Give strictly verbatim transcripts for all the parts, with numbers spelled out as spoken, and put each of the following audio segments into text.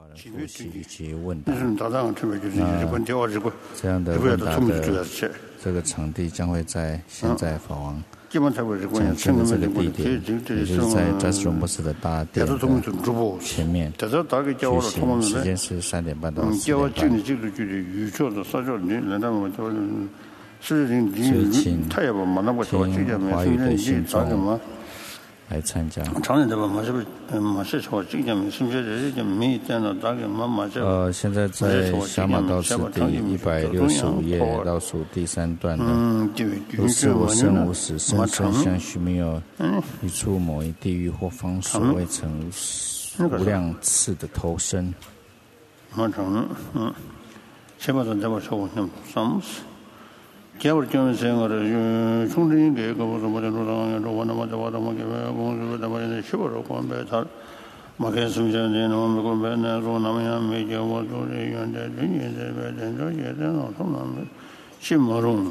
人复习以及问答。 那这样的问答的这个场地将会在现在法王讲经的这个地点，也就是在扎斯隆博士的大殿的前面。举行时间是三点半到四点半。所以请听华语的信众来参加。呃，现在在小马道次第一百六十五页倒数第三段的，如是我生无死，生生相续，没有一处某一地狱或方所未曾无量次的投生。 개월경 생활을 총리인 게 그거서 뭐저 노랑에 로나 맞아 와다 뭐게 공부다 뭐네 쉬버로 공부해 다 마케스미전에 너무 공부해나 로나면 메디어 뭐도에 연대 linje 배된저 예대는 통나면 심모론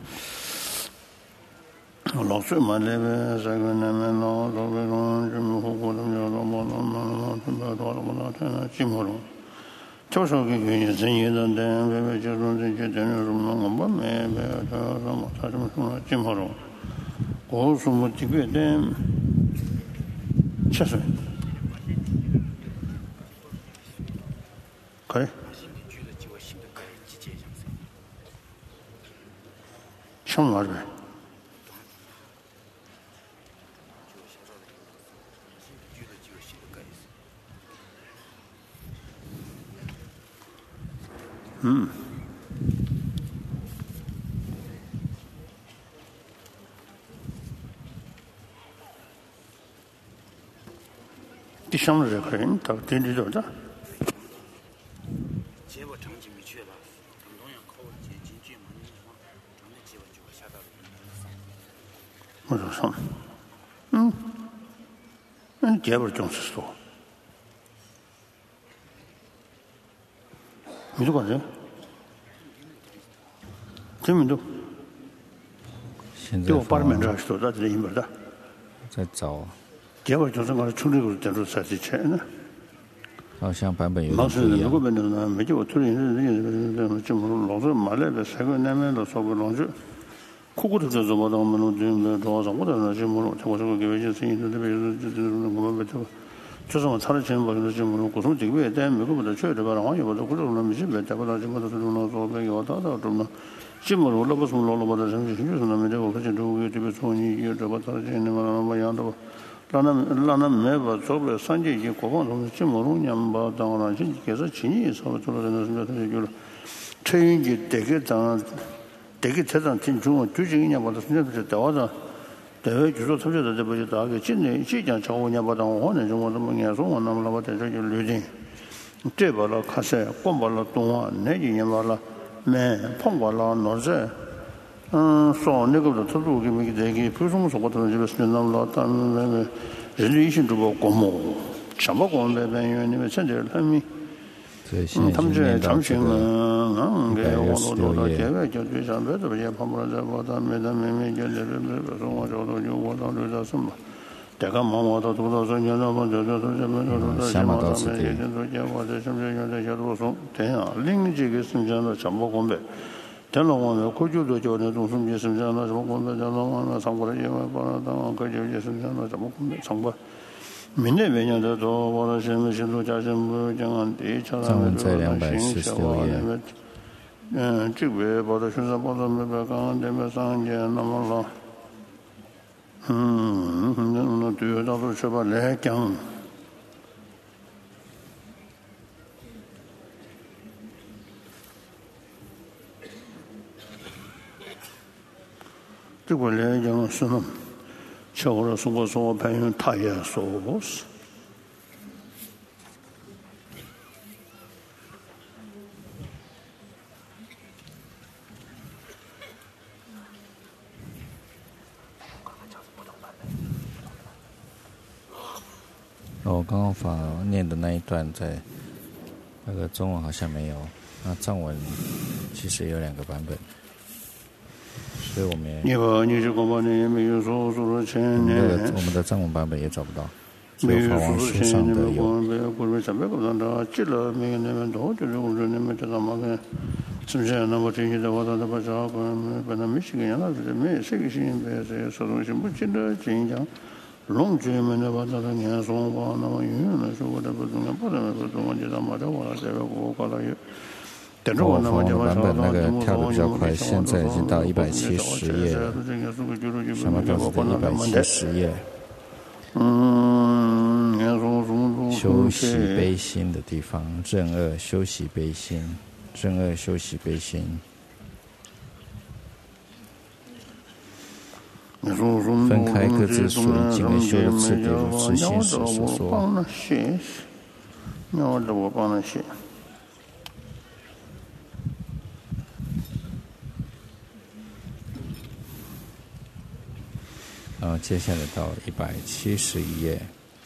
로스만레베 자근나면 로로로 좀 호고도 뭐뭐뭐 좀 더더 뭐나 심모론 조석의原因真言的人为为就中这些真人什么我们没没有他什么他什么什么进步了我什么这个的七岁可以什么玩意嗯，第三个可能到第六个的。结果成绩没去了，很多人考结经济嘛，成绩基本就会下到我说什么？嗯，嗯，结果总是说。미도 가세요? 재민도. 现在八面这说到这一门的。 在找。 结果就是我处理过这种事情呢。 好像版本有点不一样。 如果本的呢，没就处理这这这这么老是买来的，三个南面的稍微老是。苦苦的这怎么的，我们都这多少我的那些么了，我这个给外界生意都特别是这这我们这个。就是我查了钱，我就是我古松几个月，但美国不得去的吧？然后也不得，或者我们没去呗，再不到这么多这种那说那个到到这么，基本上老不从老老不得生气，就是那么这个可是这个这边从你有这个查了钱的嘛，那么样的吧？让他们让他们没把做不了三届级国防中基本上年吧，当然就开始去年稍微做了那什么他就有了，陈云杰这个当这个车上进中，最近一年把他现在不是到上。对，就说特别是这不就大概今年即将超过年把当我那种我怎么年说我那么老把在这就旅行，这把了卡塞，广把了东啊，那几年把了没碰把了哪些，嗯，说那个的特殊给没这个，比如说我说我都就是那么了，他们那个人类性这个国母，什么国那边因为你们现在他们。 嗯， 他们这长青啊，嗯，给我都到结尾就最上边这边也碰不了这个，咱没咱没没就这边这边说我这都就我到这什么，这个忙我到多少岁年了嘛，这这这这边这这这嘛，咱们也就都结果这什么原来些都说，对呀，另这个生产的什么工呗，这了我们过去都叫那种什么生产的什么工呗，这了我们上过来也把那当过去也生产的什么工呗，上过。明年每年的做我的新闻新闻加新闻讲安地，查他们这个新小话那个，嗯，这个报道宣传报道那个刚那边上届那么了，嗯，那那对到时候吃吧来讲，这个来讲是呢。像我说我说我朋友他也说我是， 我刚刚法念的那一段在那个中文好像没有，那藏文其实有两个版本。所以我们也， 你把你这个把你没有说说了前年， 我们的藏文版本也找不到。 这个法王书上的有。 龙居们的把这个年松花那么远了，说我这不中不能不中，我就他妈的我这个我搞了有。 我法王的版本那个跳的比较快，现在已经到一百七十页了，什么都是在一百七十页。 嗯， 休息悲心的地方，正恶休息悲心，正恶休息悲心。分开各自属于经跟修的次第，如知行时所说。然后接下来到一百七十一页。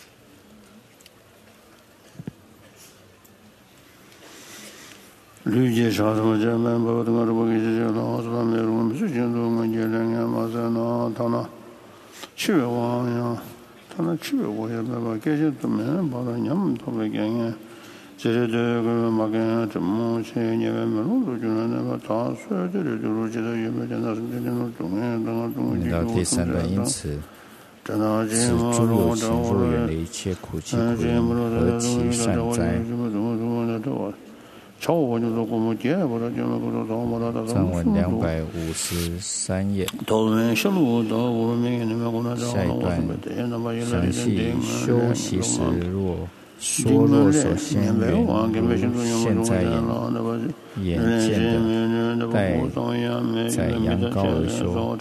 绿界沙什么这门不等个不给这些老是把没有我们最近都我们这两年马上呢，他那七月王呀，他那七月我也没把这些都没把他娘们他们给人，这些这个马跟怎么去你们没弄到就那个他说这里就是觉得有没有那什么那种中间那个中间就第三段因此。使诸有情若远离一切苦疾苦因，何其善哉！藏文两百五十三页。下一段详细修习时，若说若所现远如现在眼眼见的，待在阳高而修。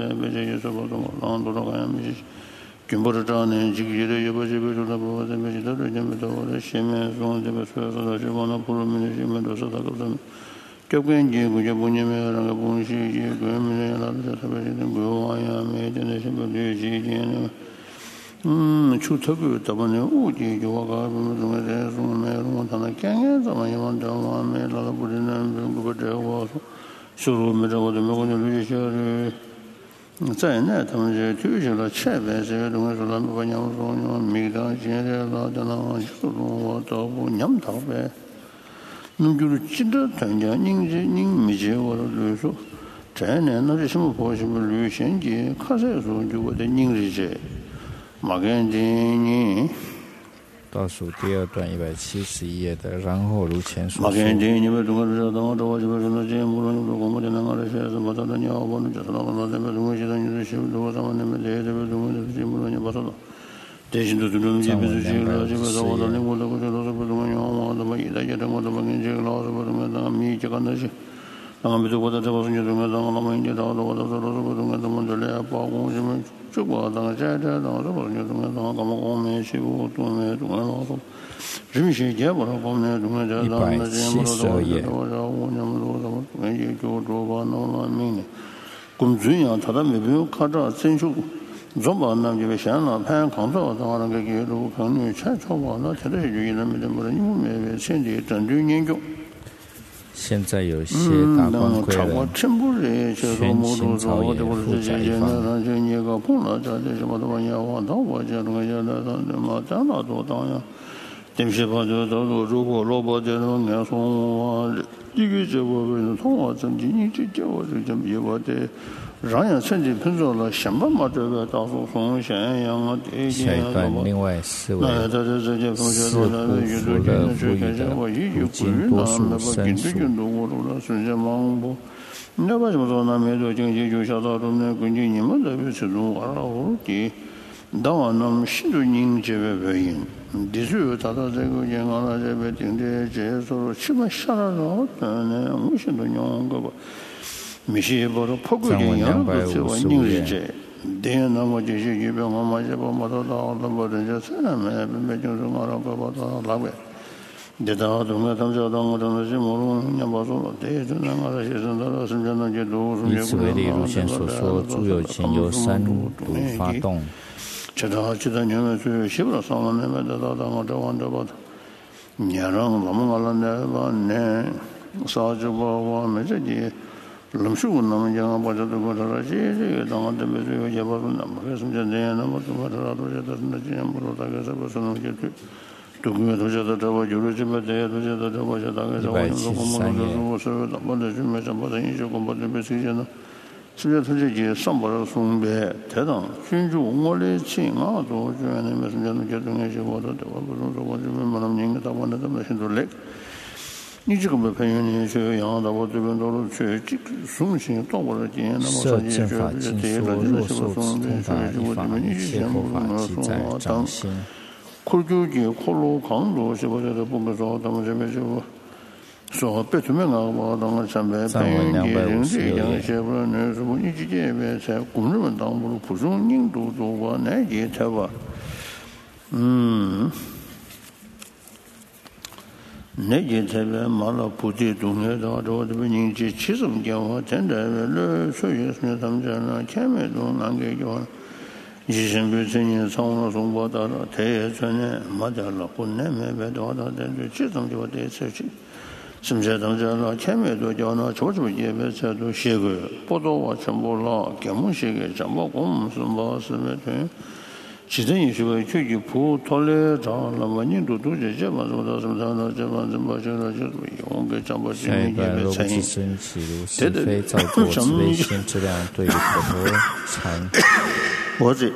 军部长呢，这个月也不是不是那不怎么知道人家没到的，前面说这个说说的是往那普罗米的前面都是那个什么，这关键估计不你们那个东西，这个没人那个特别是那个玩意儿，没的那些不对几件的，嗯，出特别他们那物件就我搞不么东西，说没有我他那干干怎么样往这往没那个不是那不不这我说，收入没这我都没我就留下的。在那他们就推行了前边这个东西，说他们把娘说娘每当现在老在那就说我照顾娘头呗，那么就是记得人家人家人没接我的就说，在那那是什么破什么旅行节，看谁说就我的人理解，马干的你。 倒数第二段一百七十一页的，然后如前所说。 那么，我在这个时间中间，我们也到了我的这个这个中间，他们这里包括什么，这个当在在当这个中间中间，当我们我们去过中间中间老多，人些结果了，我们中间在当那些么多多，我说我那么多多，中间也就做吧，那那明年，工资呀，他都没必要看着增收，做吧那就别想了，盘抗造，当那个给路可能钱超吧，那他这些原因没得没得，因为没现在针对研究。 现在有些达官贵人全清朝也负载一方。 对不起，把这到如果萝卜这种年松啊，一个这我们从我整体你这叫我这这么一个的。让人甚至碰到了想办法这个到处从咸阳啊、这些啊什么， 那这这这些同学说的，有的跟着去开始我一有归于那那个跟着军都我都了瞬间忙不，那为什么说那没做经济就小到中间根据你们这边始终玩了我的，当然那么新的人这边原因，的确他到这个银行那这边定的这说基本下来了，但呢我现在两个吧。没些包括破罐子样的这玩意儿这，对，那么这些一般我们这把摩托到那么人家车没没就是我那个把它拉过来，这到东个他们叫到我当时是某种人把说了，对，这那个些人到深圳那些都是以此为例，如前所说，诸有情由三毒发动。 这到这到你们是西不上了那么这到到我这往这把它，你让我们我那那把那啥就把我们这里。 럼슈고 남자가 봐도 거라지 이게 당한테 매주 예바로 남아서 이제 남아도 말아도 저도 이제 물어다가서 무슨 게 도구에 도저도 더 요르지면 돼 도저도 더 보자다가서 오는 거 보면 무슨 먼저 좀 해서 보다 이제 좀 보다 메시지나 집에 도저히 선보러 송배 대당 신주 옹월의 칭아도 주변에 무슨 좀 결정해 주고도 무슨 거 좀 만남 얘기 다 보는데 무슨 돌래你这个没朋友，你去养的，我这边都是去送信到我这边，那么说你就这些了，这些不送的，所以我这边你以前不能送啊，当苦酒节、苦路康路，是不是都不能说，他们这边就说别出门啊，我当个上班，朋友节、人这样些不是那什么，你这边在工人们当不如普通人都做过那些才吧，嗯。那些这边马拉布的东西，到这边人家七十年话，现在那所以说他们讲那前面都那个叫，以前不是人上了中国到了，他也说呢，没得了，湖南那边到到这这七十就得出去，是不是？他们讲那前面都叫那初初也别这都写个，不多我全部了，根本写个怎么公什么什么的。其实你说去去普托来找，那么你都都这这么做到什么到这么这么就那就是用个这么这么一个产业， 对对对，造作智慧性质量对佛陀禅， 我这。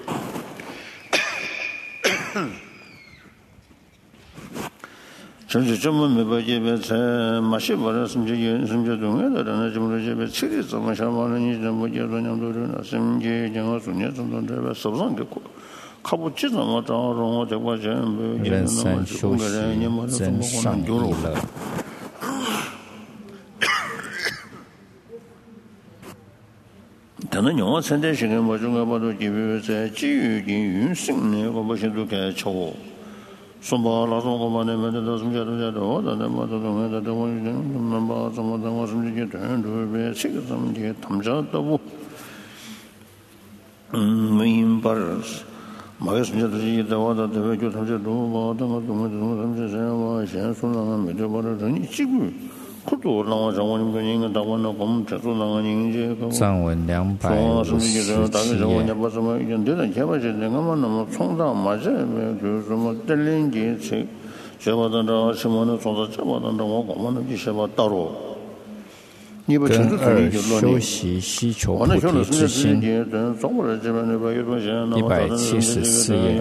甚至这么没把这边才马些把那什么些什么些东西的，那这么这边吃的怎么想嘛？你这么接着娘都人了，什么些讲个中年这种这边手上给过，靠不起怎么着？让我这块钱没有，那么就个人你们这怎么可能丢了？但是娘现在现在我中国把都基本在基于的运行呢，我们现在该瞧。说吧，老说我们那边的都什么叫都叫多，但那么都东西的都我人那么怎么怎么什么些人都别这个什么些他们家都不，嗯，没明白是，马个什么叫这些的话的这边就他们家多吧，那么怎么怎么他们这些嘛，现在说那个没得把这人几个。 藏文两百五十七页。跟二修习希求菩提之心，一百七十四页。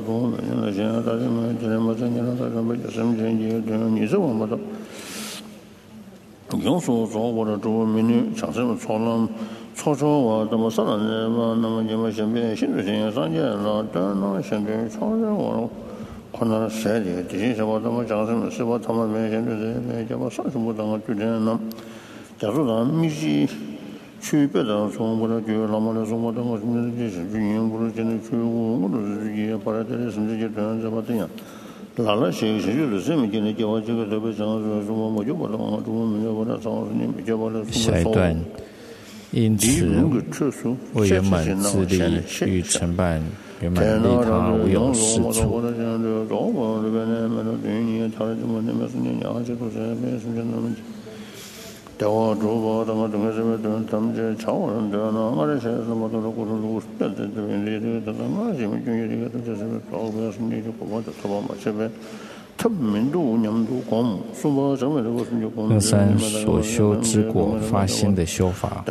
用说说我的中文美女，像什么错了，错错我怎么说了呢？嘛，那么你们身边新主线上见了，但那么身边超人我可能谁的，这些什么怎么讲什么？是吧？他们面现在这边叫我上什么当个主持人呢？假如咱密集去别的从我的就那么的说我当个什么这些军营，我现在去我我都是也把它这里甚至就这样这么这样。哪了些些就是什么今天叫我这个特别讲说说我就把它我中文没有把它找你没叫把它下一段，因此为圆满自利欲承办圆满利他无有是处。 대화 주고 당가 등에서 담제 차원은 되나 아래에서 모두 고르고 때때때 당가 지금 중요한 게 되서 프로그램이 되고 뭐도 더 맞춰বে特民度냠도 공 수바 정말 무슨 요건 乐山所修之果发心的修法。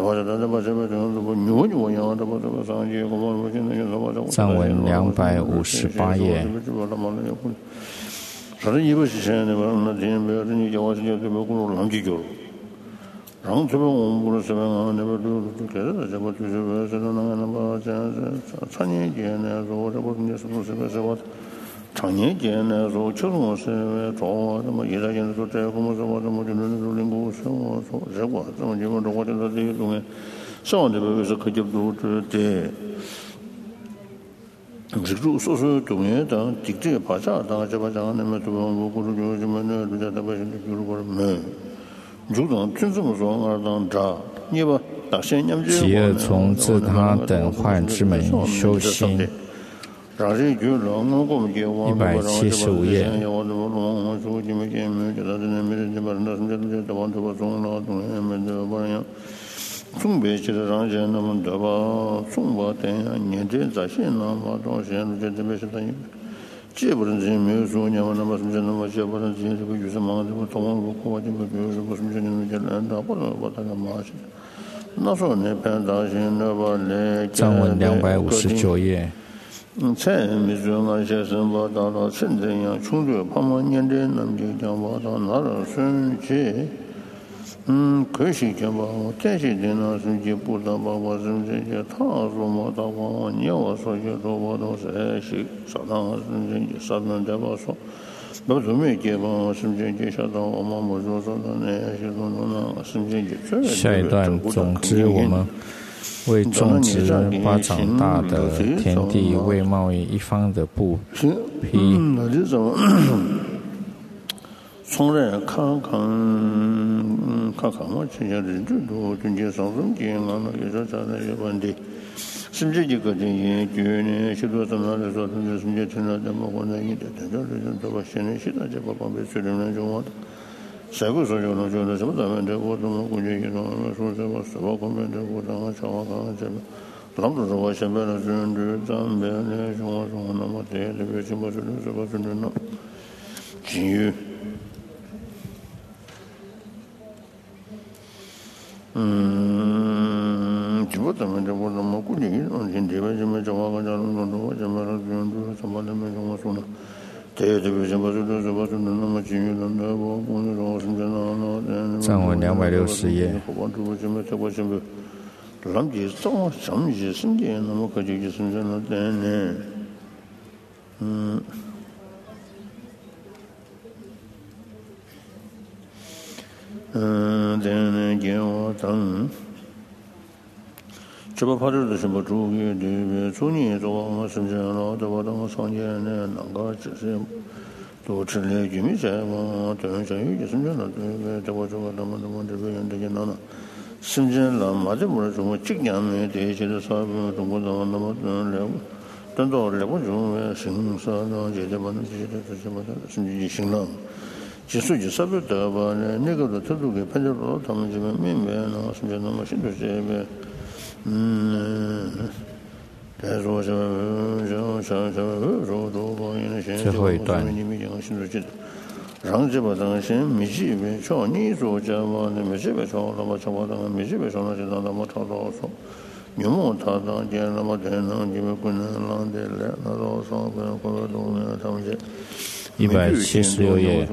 藏文两百五十八页。 然后这边我们不是这边啊，那边都都给了，这边就是这种那个那么这这常年间呢，说这不是什么什么什么，常年间呢说确实是做那么现在现在说这个么什么什么就是那种人工生活说这个这么地方的话，就是这些东西，上这边是可以都是对。这个说是东西当地这把啥当这把当那么多我过去就什么呢，人家那边就是过没。 其二从自他等幻之门修心， 一百七十五页。 中北其实让人那么多吧，中吧等下年纪在线那么到现在这边是等于，基本上人没有说你们那么什么那么基本上这个有什么这个东方路过这个比如说什么什么这人他不能把他干嘛去？那时候那边大型的吧来。 藏文两百五十九页。 嗯，才没说那些什么到了深圳呀，穷着旁边年纪那么就讲把到哪了生气。嗯，可惜讲吧，我这些人呢，是就不知道吧，我是这些他说嘛，他我你要我说就说我都是是啥当是这啥当在吧说，那准备结吧，是不是就晓得我妈妈说说的那些东东呢，是不是就下一段，总之我们为种植巴掌大的田地，为贸易一方的不批。 那就怎么？从来看看，嗯，看看嘛，现在人最多，中间上升点啊，那有啥啥那些问题，甚至一个人研究呢，许多什么来说，甚至甚至成了这么混在一点，等到这种这个现在现在这个方面虽然来讲话，谁会说有那种的什么咱们这我怎么估计一种说什么什么方面这我怎么想啊看这个，那么说我现在的政治咱们呢什么什么那么对这个什么什么什么什么呢，金融。嗯，基本怎么就我怎么估计，嗯，现在为什么讲话跟讲那么多，什么那种都什么都没跟我说呢？这这个什么什么什么什么那么金融的，我我那种什么那那。 藏文两百六十页。 我这什么这个什么，咱们这早什么些什么那么可就就是那那那，嗯。嗯，这呢，给我等。这不怕这是什么主义的？去年做我身上了，这我当上年呢，那个只是都吃了玉米菜嘛，等下有些身上了，这个这我这个那么那么这个人这些那那，身上了嘛，这不是什么今年没这些的啥个中国人那么嗯了，等到了我就新啥那这些嘛那些的这些嘛，甚至新郎。其实就差不多吧，那个的他都给潘家老他们这边明白了，是不是那么现在这边，嗯，再说什么像像像说多方言的现在我们你们讲现在这，让这把当先没几边说你说这嘛，你没几边说那么这把当没几边说那就让他们吵吵说，你们他当见那么天能你们不能让的来，那老上跟或者东呢他们这。 一百七十六页。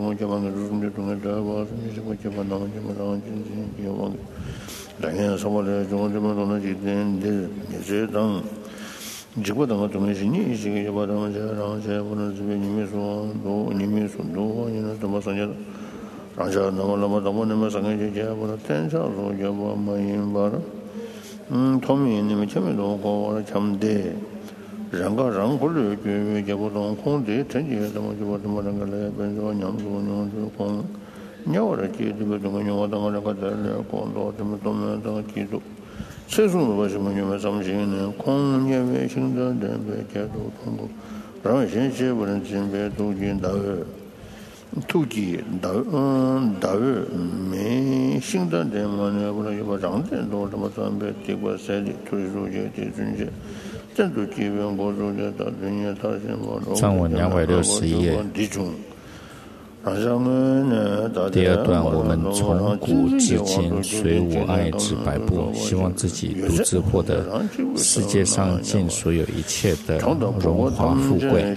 结果等个东西，你这个就把他们这，然后这不能这边你们说多，你们说多，你那怎么说呢？然后那么那么那么那么三个姐姐，我说天上说就把没人把了，嗯，他们你们前面都搞我前面的。人家人过来就结果当空的，真的怎么就把怎么那个来，本说娘说娘就空，鸟的记这个这个鸟当个那个在那光到怎么怎么当记住，谁说为什么你们什么心呢？空年为行的人被解读通过，让现在不能真被途径大二，途径大嗯大二没行的人嘛呢，不能又把让人多这么准备结果谁的推出去的准确。 藏文两百六十一页。第二段，我们从古至今虽无爱之百步，希望自己独自获得世界上尽所有一切的荣华富贵。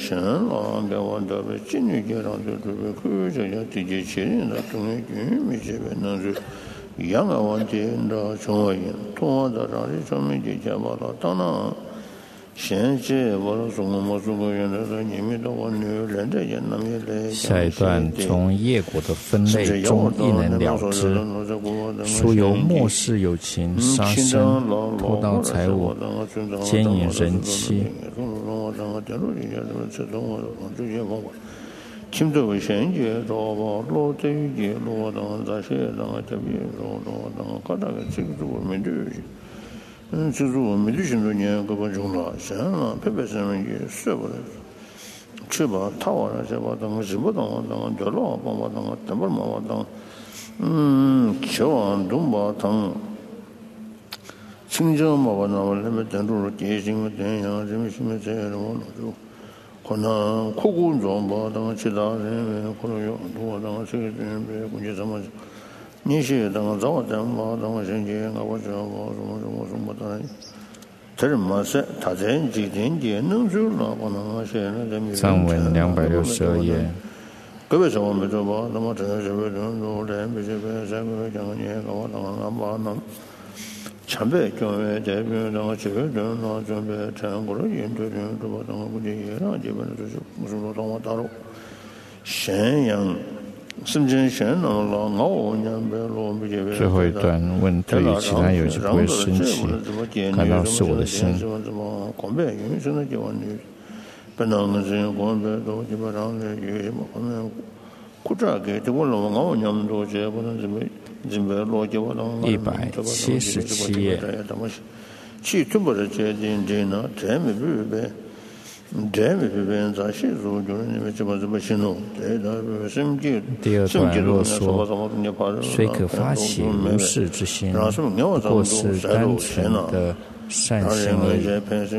下一段从业果的分类中亦能了知，书由漠视友情、杀生、偷盗财物、奸淫人妻。kimto shen je do ba lo te je lo da za she da te bi ro do da ka da ge chi zu me de 嗯，就是我们旅行多年，各个中了，想了，特别是也舍不得，吃吧，他话那些吧，当日不当当，掉了帮我当，等不嘛我当，嗯，吃完东吧当，新疆嘛我那我那边等住了，电信电阳，什么什么这样的我那就，可能苦工作吧，当其他人可能有多当这个人别估计什么。你是当早当嘛，当生节啊，我这我什么什么什么的，这是嘛是？他这几天节能做了，可能些那这没。 藏文两百六十二页。 各位说我们这吧，那么这是为人做人，必须被三个讲年，我当俺爸能，前辈讲的这边当七个人那准备全国的研究人，这吧当估计也那基本就是不是说当我大陆，咸阳。 最后一段问：对于其他友情不会生气，感到是我的心。一百七十七页。第二段若说，虽可发起如是之心，不过是单纯的善心而已。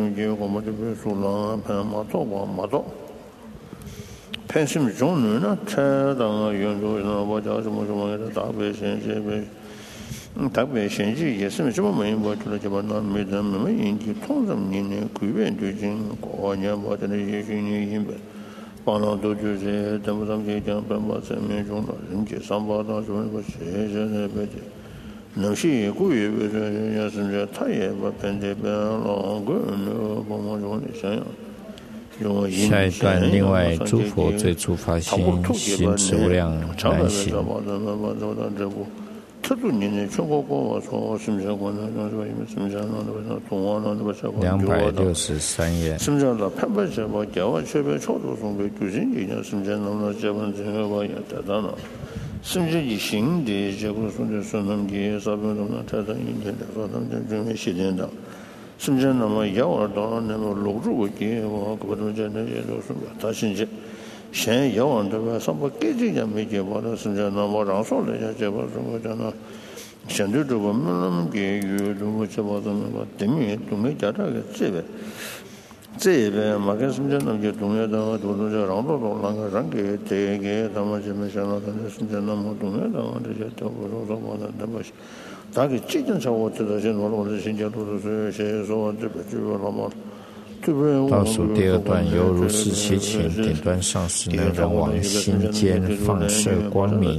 特别现实也是什么没我觉得就把那没人没引起通常年年改变最近过年把这些新年引本帮了都就是怎么怎么讲本把生命中的人节上报到说个谢谢那边的能些古语不是也是这他也把本这边老个人帮忙中的想想下一段，另外诸佛最初发心，行持无量难行。两百六十三页。 甚至以行的结果说的说能给啥不能那才能一天的说能真正写点的，甚至那么要儿到那么录入给我各种这那些都是他甚至现要往这个上不给这些没结果的，甚至那么让说了些结果什么的呢？相对这个没那么给予这个结果怎么个对面都没加这个这边。这边嘛，跟深圳那些东亚的都是这让多多那个让给这个他们这边想到他们深圳那么东亚的这些都不说什么的，那么大概基本上我知道现在我的新疆都是些说这边就那么。 倒数第二段，犹如是七情顶端上师能人往心间放射光明。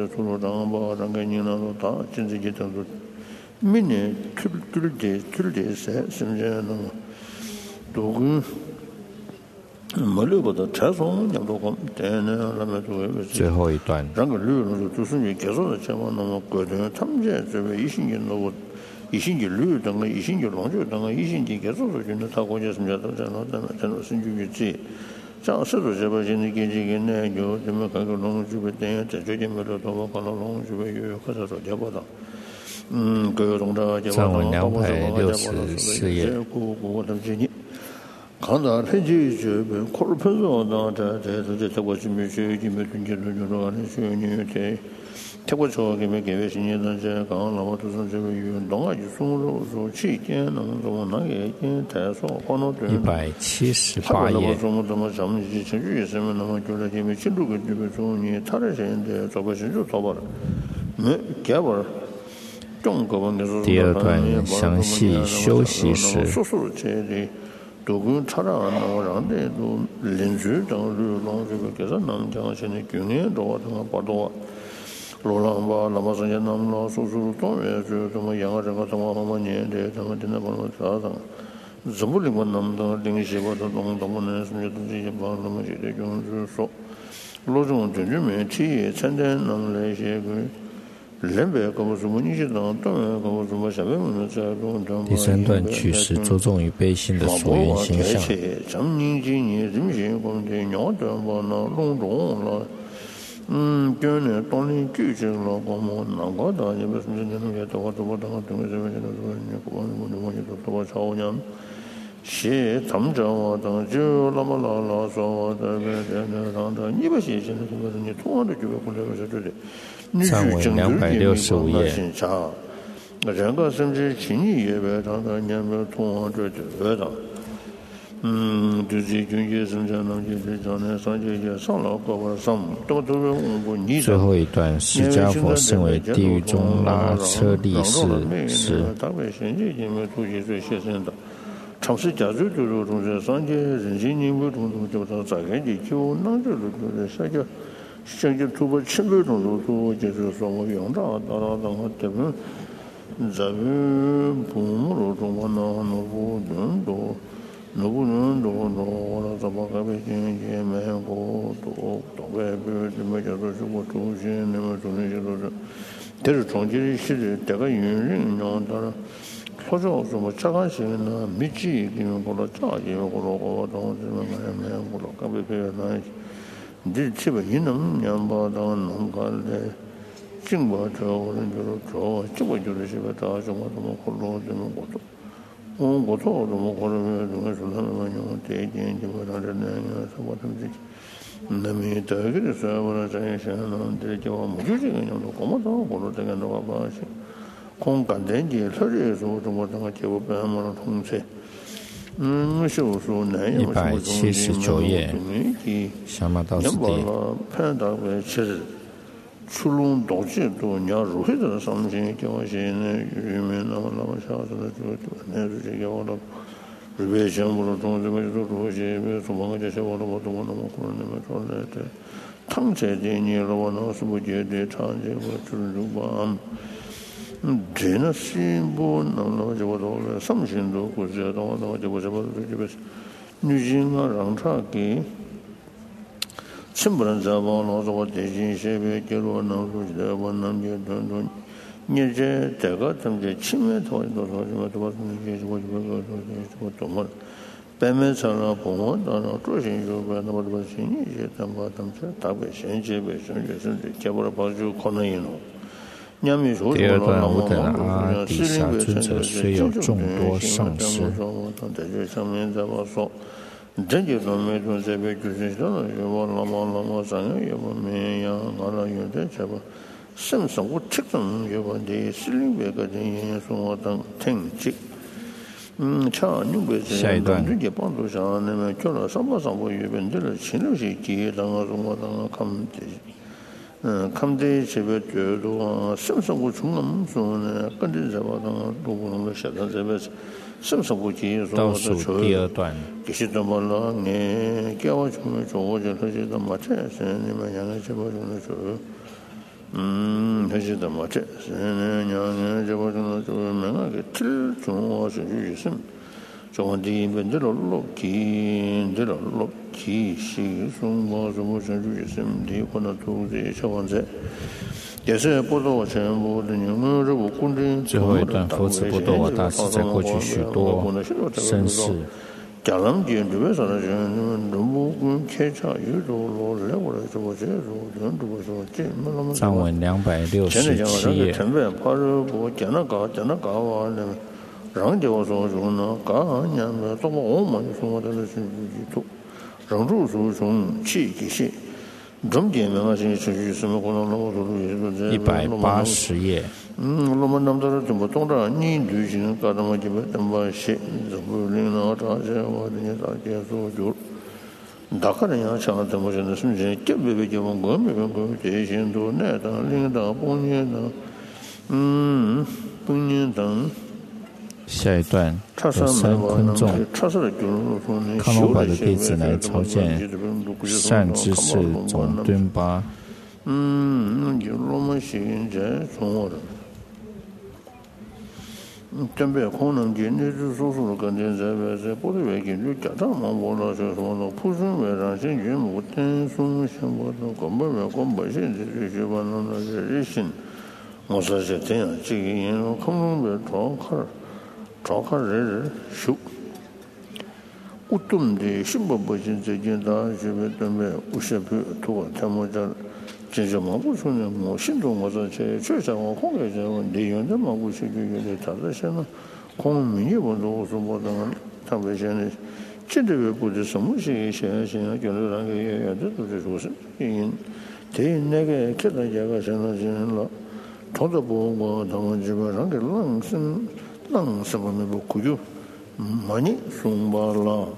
明年推推的推的是什么样的？都跟没六个的拆送两多光，但呢那么多最后一段。 然后六个就是你介绍的情况，那么个人他们这这边一星期那个。一星期六等个一星期long就等个一星期给做出去的，他国家什么叫都在那在那在那生就去这样是不是吧？现在给这个呢有怎么看个龙就被等下在最近没得到我看到龙就被有或者说接不到嗯各个东的接不到两百六十四页古古的这你看到他就就被考虑碰上那这这这这我这边去这边中间中间那去你这贴过车给没给没新年那些刚那么都是这个运动啊，就送入说期间能怎么那个跟太少可能对。 一百七十八页。 怎么怎么怎么去程序什么那么觉得因为进入个这个说你他的现在做个程序做不了，没结果。 第二段详细休息时。 都跟查查那让的都邻居等于让这个给他能讲现在去年多他妈八多。罗浪吧，那么人家那么老叔叔动员就怎么样啊？这个怎么怎么年的，怎么真的帮我查查，怎么能够那么多灵犀或者东怎么能什么东西帮他们觉得就是说，罗中政治媒体参展那么那些个人别搞什么你去当当然搞什么下面我们在中中。 第三段取时着重于悲心的所缘形象。 上年几年人民公的鸟蛋吧那隆重了。 嗯，今年当年举行了我们南瓜大也不是今年也到我这边当等于这边就是说你我我我我就到朝阳写他们这我当就那么老老说我的这这当的你不写现在这个你同样的就不了是这里你是正两六十五页那这个甚至轻易也别当的你没有同样这这的嗯，就是军界生产能力这样的上界界上老高吧上，都都是我们你最后一段，释迦佛身为地狱中拉车利士时， 大概现在因为出现最现身的，长时加州就是中间上界人心人为中中就到这个地就那这路的下界，下界突破七百种路途，就是说我用着到到到我这边，这边不路中我那那不人多。如果人多多，我怎么个被经济没过多，大概比如怎么叫做是我出现那么做那些都是，但是长期的是的，这个原因让他了，或者什么这个事呢，没记，因为过了假期，过了过了当时么没没过了，个别别那，你基本你能两把当能干的，尽把这我们就是做，这个就是是个大什么什么活动怎么活动。我我错怎么或者怎么说他们用这一点就不让人那个什么他们自己，那么这个的时候呢，这些呢，这叫我们就这个样子，我们当或者这个的话吧是，空干点节他这时候怎么当个结果办么通车，嗯，小说内容什么东西嘛，你想嘛到此地， 判断为其实。出笼到这都你要如何的上面叫我现在里面那么那么小的就就那是这个我的日本项目的中这个就说些没有什么这些我都我都我那么可能那么说的这汤菜的你了我那是不觉得长这个就是如果嗯这呢是不能那么就我都什么程度或者到那么就我这个这个女性啊让她给全部人在网络上，我最近写的记录能出去的，我能就等等。你这这个他们这前面头多少什么多少东西，我就我我我怎么，北面上了帮我当然做些有个那么多新一些，他们他们这大概先接为生学生的，结果了把就可能有了。第二段无等阿底峡尊者虽有众多上师。 这就说明说这边就是说了，我那么那么三个月我没有，我那有的这个，生生活特征有问题，心里边个人因素我等停止。嗯，像你为这直接帮助上那么叫了什么什么月份，这个前头些节当个什么当个看的，嗯，看的这边觉得生生活从我们说呢，跟着这个当个都不能够写到这边。生生不息， 倒数第二段。 这些怎么了？你叫我怎么做，我就那些怎么这是你们两个怎么怎么做？嗯，那些怎么这是呢？两个怎么怎么做？每个个听从我是女生，从第一本这个录音，这个录音是从我什么是女生的，可能都是小王子。 最后一段，佛子波多瓦大师在过去许多生世，藏文两百六十七页。一百八十页。 嗯，那么那么多怎么懂的？你旅行搞那么几百怎么写？怎么领导这些我人家大家说就，大概人家想怎么现在是不是？这边边就问我们问我这些都那当领导半年当，嗯，半年当。 下一段有三坤众康罗巴的弟子来朝见善知识总敦巴。 嗯，就我们现在从我的，嗯，准备可能今天就说说跟现在在在不对外跟就家长嘛，我那是说那普通外让先全部单送像我那根本没根本现在这些吧那那些热心，我说是这样，这个人我可能别照看。照看人人修，我懂得什么不行？最近大学边准备五十票，托他们家这就毛不出呢，我心中我说这确实我空给这利用的毛不出就有点他这些呢，空民也不多说我等他们现在这这个不知什么些现现在就是那个也也这都是说是因对那个看到这个现在现在了，操作不我他们这个那个冷生冷什么的不苦就많이送吧了。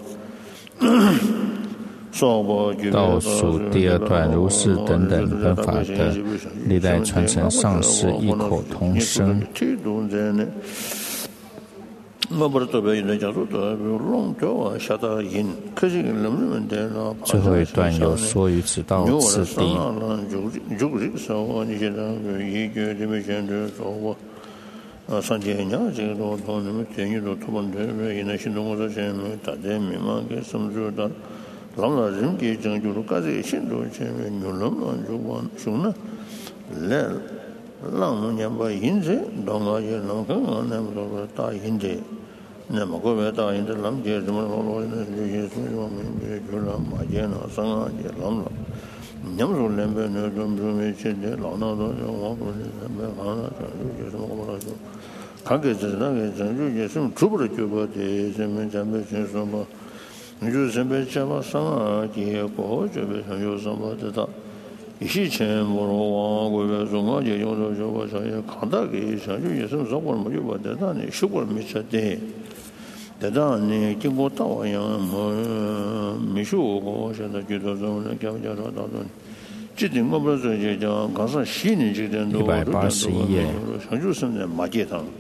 倒数第二段如是等等分法的历代传承上师异口同声。最后一段有说于此道次第。 아 산제냐 제도 돈을 제니도 토번데 이나 신동으로 제는 다제 미망게 섬주다 라나 림게 정주로까지 신도 제면 눌러는 조건 중나 레 라무냐바 인제 동아je 농가 내므로 다 인제 내가 왜 다 인제 람제 좀 로로는 예수 좀 줄라 마제나 상아제 람라 냠로 렘베는 좀 좀에 제대 라나도 좀 하고 렘베 하나 저 뭐라고 가게잖아요. 전주에 좀 주부를 줘봐대. 전면 잠에 전서 뭐 이주 선배 잡아 상하게 고 저be 전요서 뭐다. 이시chen 뭐로 와고 좀 어제 요로 저거 저에 간다게 전주에 좀 저거 뭐 줘봐대다니 쉬고 미쳤대. 대단히经过道样뭐 미쇼고现在觉得说那叫叫到到这点我不是就叫刚才西年这点都一百八十一页。 常就是在马街上。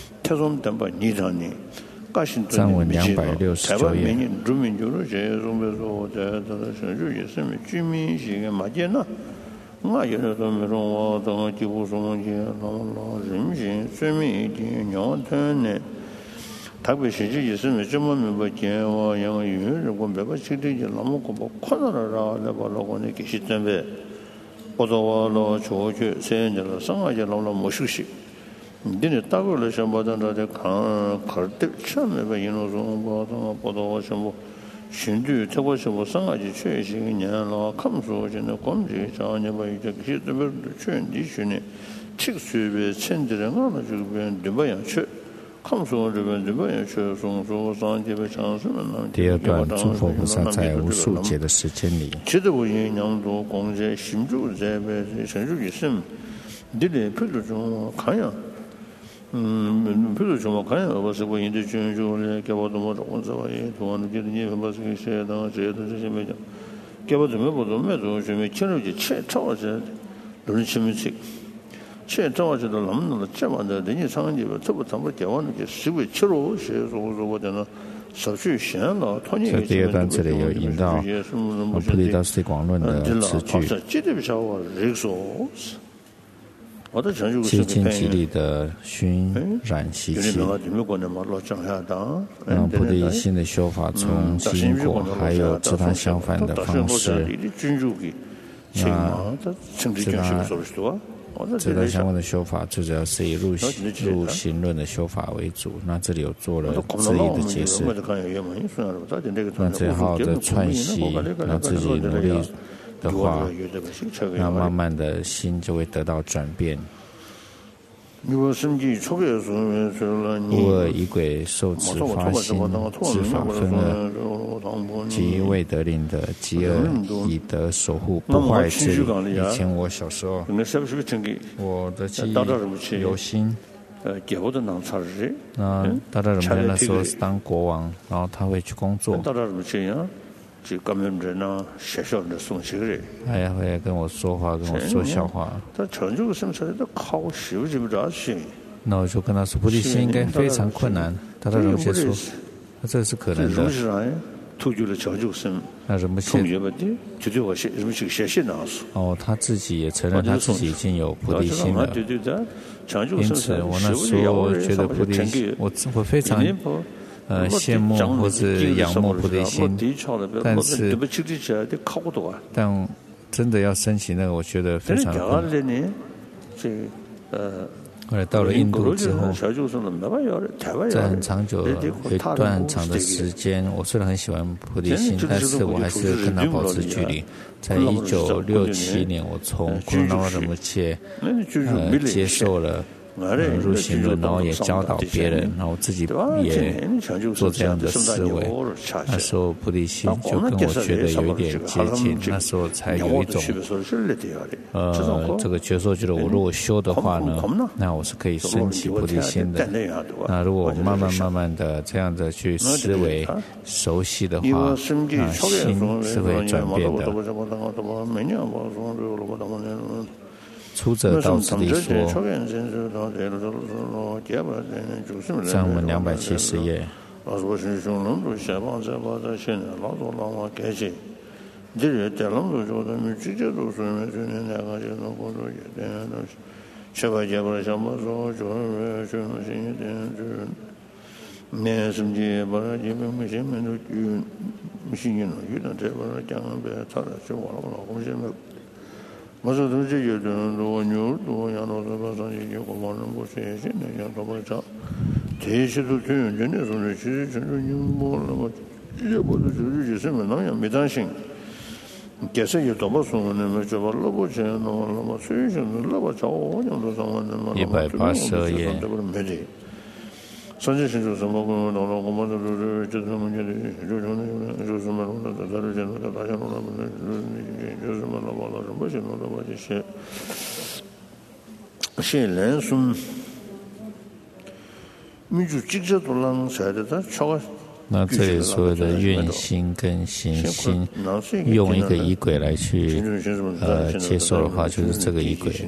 藏文两百六十九页。 住民就是这种，比如说我在他的城市也是居民些个马街呢，我觉得都没说我当几乎什么些老老人民水民一点鸟腾呢，特别是这也是没这么没不见我因为有如果没把这点就那么个不困难了啦，那把老公的给些准备，或者我老出去现在了上海就老老没休息。근데 따고를 전부다는데 강 걸때 처음에 이노 좀 보다 보다 좀 신주 저것이 뭐 상하지 최신이냐로 감소전의 검지 전에 뭐 이제 기대를 최인디 신이 직수에 천들은 하나 주변 되면 최 감소 주변 되면 최 송소 상계의 장수는 第二段诸佛菩萨在无数劫的时间里 지도 인양도 공제 심주 재배 전주 있음 근데 표도 좀 가야 음, 별로 좀 가요. 벌써 뭐 인도 중중에 개발도 뭐 온서와에 도와는 게니 벌써 세다 제도 제메죠. 개발도 뭐 보도 매도 좀 친구지 최 차워서 너는 심식. 최 차워서도 넘는 제만데 니 상황이特不怎么개발은 게十회 치료学说说的呢手续闲了团结第二段这里有引到菩提道次第广论的词句七经吉利的熏染习气，让菩提心的修法从起因果还有自他相反的方式，那自他自他相关的修法最主要是以入入行论的修法为主。那这里有做了质疑的解释，那最好的串习，让自己努力的话，那慢慢的心就会得到转变。无恶仪轨受持发心知法分恶，即未得令的极恶以得守护不坏之理。以前我小时候，我的记忆犹新。那大大人们那时候是当国王，然后他会去工作。 就感染人啊，学校的送学人， 哎呀，会跟我说话，跟我说笑话。 他成就生出来的考试就不着急。 那我就跟他说，菩提心应该非常困难。他的人就说，那这是可能的。 突出了成就生。 那人们现就对我写什么写写信啊？ 哦，他自己也承认他自己已经有菩提心了。 对对对， 因此我那时候觉得菩提心，我我非常。呃，羡慕或是仰慕菩提心，但是，但真的要升起那个，我觉得非常困难。 后来到了印度之后，在很长久有一段很长的时间，我虽然很喜欢菩提心，但是我还是跟他保持距离。在一九六七年，我从古鲁纳瓦姆切呃接受了呃入行论，然后也教导别人，然后自己也做这样的思维。那时候菩提心就跟我觉得有一点接近，那时候才有一种呃这个觉受，觉得我如果修的话呢，那我是可以升起菩提心的。那如果慢慢慢慢的这样的去思维熟悉的话，那心是会转变的。出者道次第说，在我们两百七十页。 我说东西有的罗牛罗羊罗什么上去有个网上不是现在要搞不着，这些都真真的说是其实真是牛摸那么，也不是就是就是么那样没担心，解释有多么说那么就把老百姓那么那么水性老百姓我讲都上完那么， 一百八十二页。 三界神咒什么功能了？我们就是就是什么就是就是那就是什么了？在在这在大家弄了，就是什么了？完了什么行了？了这些，现人说，民主直接都让谁的？他超。 那这里所有的愿心跟行心，用一个仪轨来去呃接受的话，就是这个仪轨。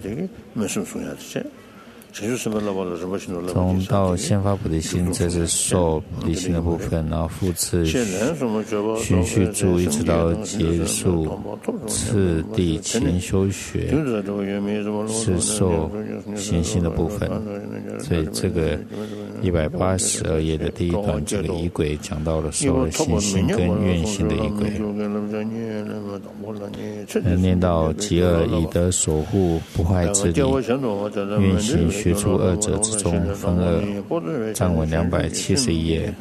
从到先发菩提心，这是受菩提心的部分，然后复次循序注一直到结束次第勤修学，是受行心的部分。所以这个一百八十二页的第一段，这个仪轨讲到了受了行心跟愿心的仪轨。念到极恶以得守护不坏之理，愿行学出二者之中分二，藏文两百七十一页。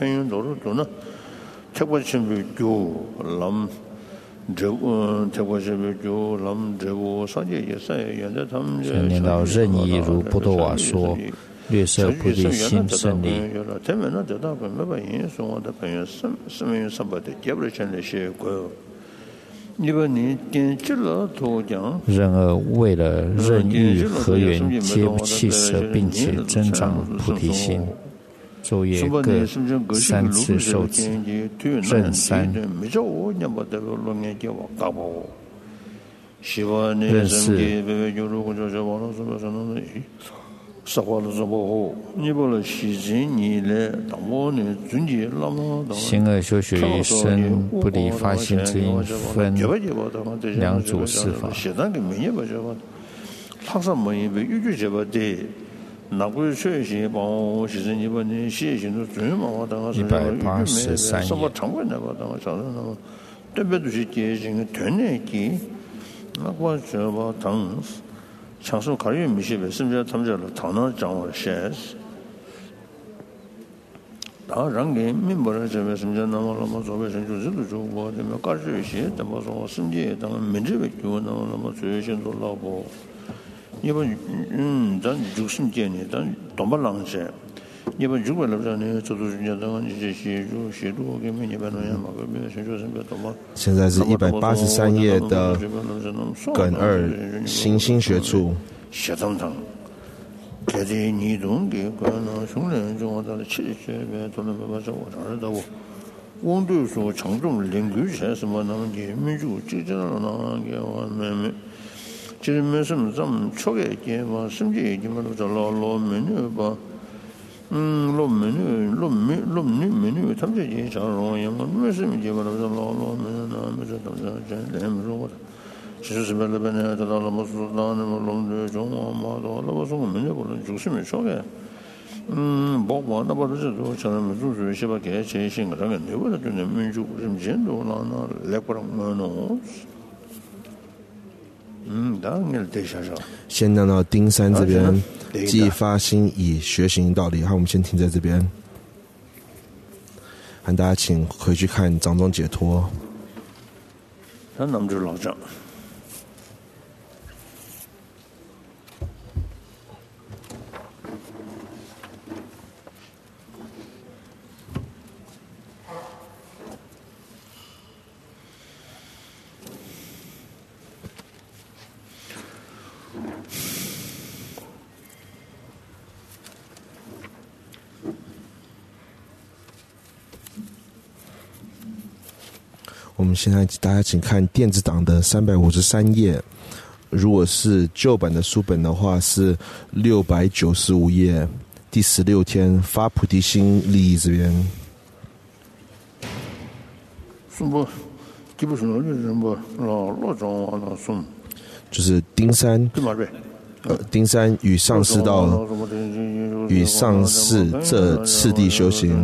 先念到任意如波多瓦说，略摄菩提心胜利。任恶为了任欲和缘皆不弃舍，并且增长菩提心，昼夜各三次受持。任三，任四，行恶修学一生不离发心之因，分两组四法。一百八十三页。强受考虑米些呗，甚至他们叫唐能掌握些，当然给明白了这边什么叫那么那么作为成就制度中国这么搞这些，怎么说甚至当民这边就那么那么最先做老婆，因为嗯，咱就是建议咱多么浪些。因为如果那边呢，做做人家当这些就协助给每年办那样嘛，个别选手什么多嘛。 现在是一百八十三页的梗二行星学处。 写堂堂，这些你懂给可能兄弟中我到了七十边都能把把这我当然到我。我对说强重邻居些什么那么的民主，这这那那给我们们，其实没什么咱们缺个点嘛，甚至已经把都找老老民了吧。嗯，老美女，老美，老女美女，他们这些长容易嘛？没什么结果，那老老美女那没这东西，这人没说我的。其实是为了本来他到那么说，那那么弄这中国嘛，到那么说我们这不能就是没说的。嗯，包括那把这都像他们做出些把这些性格上面，为了就能民主，什么监督那那来不了嘛弄。嗯，当然得下手。 先到到丁山这边。 既发心以学行道理。好，我们先停在这边，和大家请回去看掌中解脱。 他那么就是老张。 我们现在大家请看电子档的三百五十三页，如果是旧版的书本的话是六百九十五页，第十六天发菩提心利益这边。 什么？基本上就是什么老老庄啊，老宋。就是丁山。呃，丁山与上士道与上士这次第修行。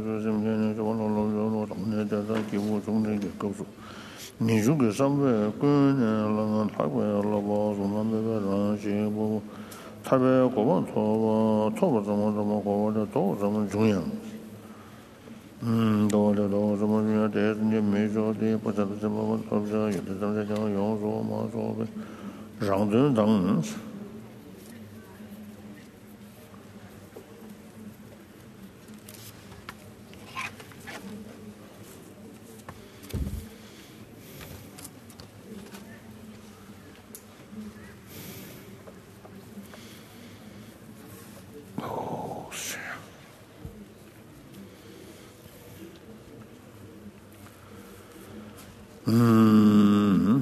你如果上边跟那个泰国老婆什么那个人些不，泰国国王托吧托吧什么什么国王的都什么重要，嗯，都的都什么重要，但是你没说的不知道什么不知道有的人在讲用说嘛说呗，让人当人。嗯，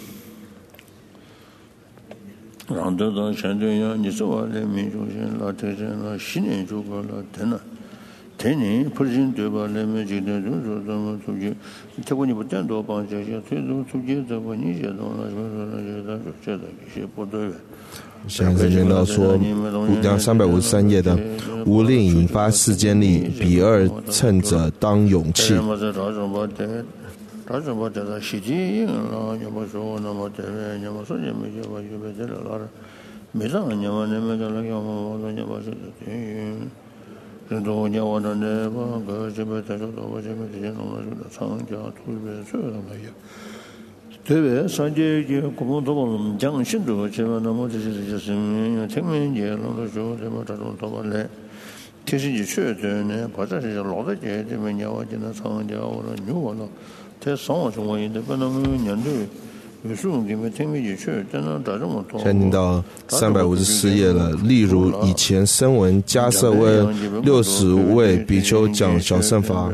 让得到相对样，你说话的民众先老太太老西年就过了，天呐，天年不是对吧？那么今天就说怎么出去？结果你不讲多帮这些，最终出去这个你些东西，什么那些他说觉得一些不对。 现在这边到说，两三百五十三页的无令引发世间力，比二乘者当勇气。 他怎么在那实际应了？要么说那么在那，要么说也没有吧，就被这了了。没上，要么那么在那，要么我说要么是这样。人多要我那那吧，个这边再说到我这边这些弄了说的厂家土边这了没有。对呗，上节就国防多帮讲清楚，这么那么这些这些事情，听明节弄的说这么这种多帮来。其实你确实呢，把这些老的节这边要我进了厂家，我说牛我了。在生活中，我也得不能面对有时候你们听没进去，真的这这么多。 现在听到三百五十四页了。例如以前声闻迦叶为六十位比丘讲小乘法。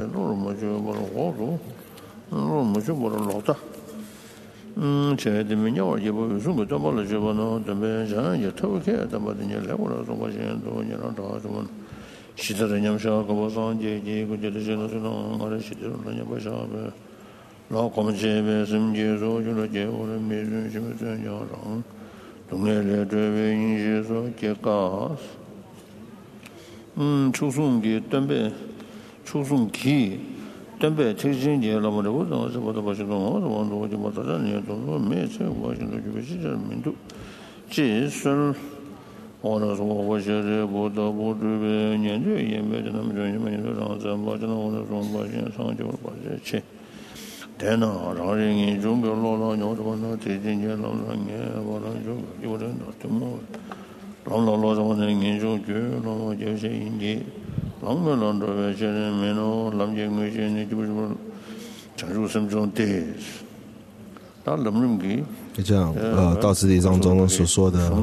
嗯，这这边鸟儿也不有什么这么了，这么呢？这边人也偷看，这么的你来过了，中国现在都你让找什么？其他人家说，跟我上节节，我觉得现在这种我的其他人家不晓得。老我们这边什么接受就是结我的没人什么这样让，东来来这边人些说结嘎，嗯，出送给东北，出送去东北提醒节了嘛？这我怎么是不得不去弄？我怎么我就把这两年都说没车，我现在就被这民族，这是。我那时候我现在不得不这个年纪也没得那么重，没得让咱把这那我那时候把现上就把这钱，天呐，让人眼中不要老老鸟什么那这几年老老年我那就有人那怎么，老老老什么的眼中就老老就是印尼，老没老这个现在没那老年我现在就是说，常入生中的，他能不能给？ 就这样，呃，道次第当中所说的，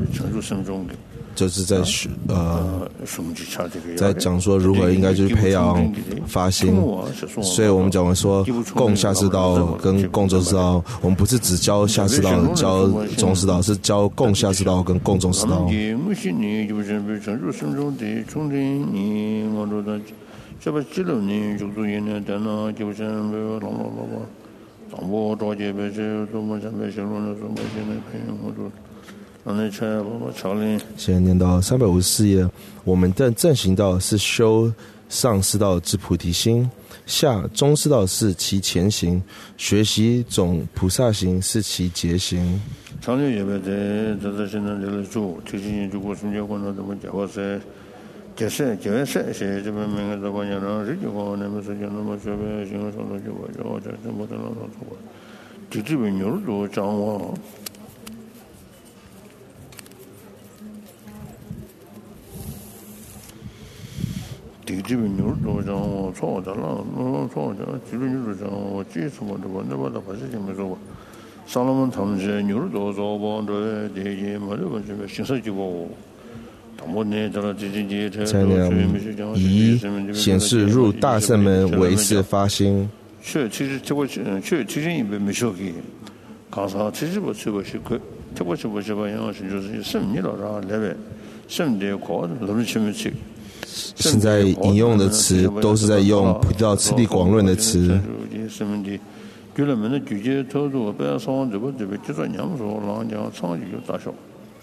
就是在呃，在讲说如何应该去培养发心，所以我们讲完说供下士道跟供中士道，我们不是只教下士道、教中士道，是教供下士道跟供中士道。 这不几六年就做一年，但那就是没有老老老老。我着急呗，这多么想呗，小龙的说么现在朋友我说，让那车我我查了。 现在念到三百五十四页，我们的正行道是修上师道之菩提心，下中师道是其前行，学习总菩萨行是其结行。 长久也别在这这现在这个主，提醒如果是结婚了怎么结婚噻？结婚结婚噻，是这边每个这个年让日结婚，那么时间那么学呗，行了，上头就我就这这么的那那做，就这边牛都掌握。地这边牛都掌握，错的了，那错的，这边牛都掌握，这什么的吧，那把它把事情没做过。上了们他们这牛都做不对，这些没得问题，形式就不。 才能以显示入大圣门为是发心。 确其实这个确其实也没学给，刚才其实不是不是个，这个是不是吧？因为是就是什么你老让那边什么的考都是全部去。 现在引用的词都是在用菩提道次第广论的词。 什么的，就那么的拒绝操作，不要上这个这个就算娘说，让讲长期就大小。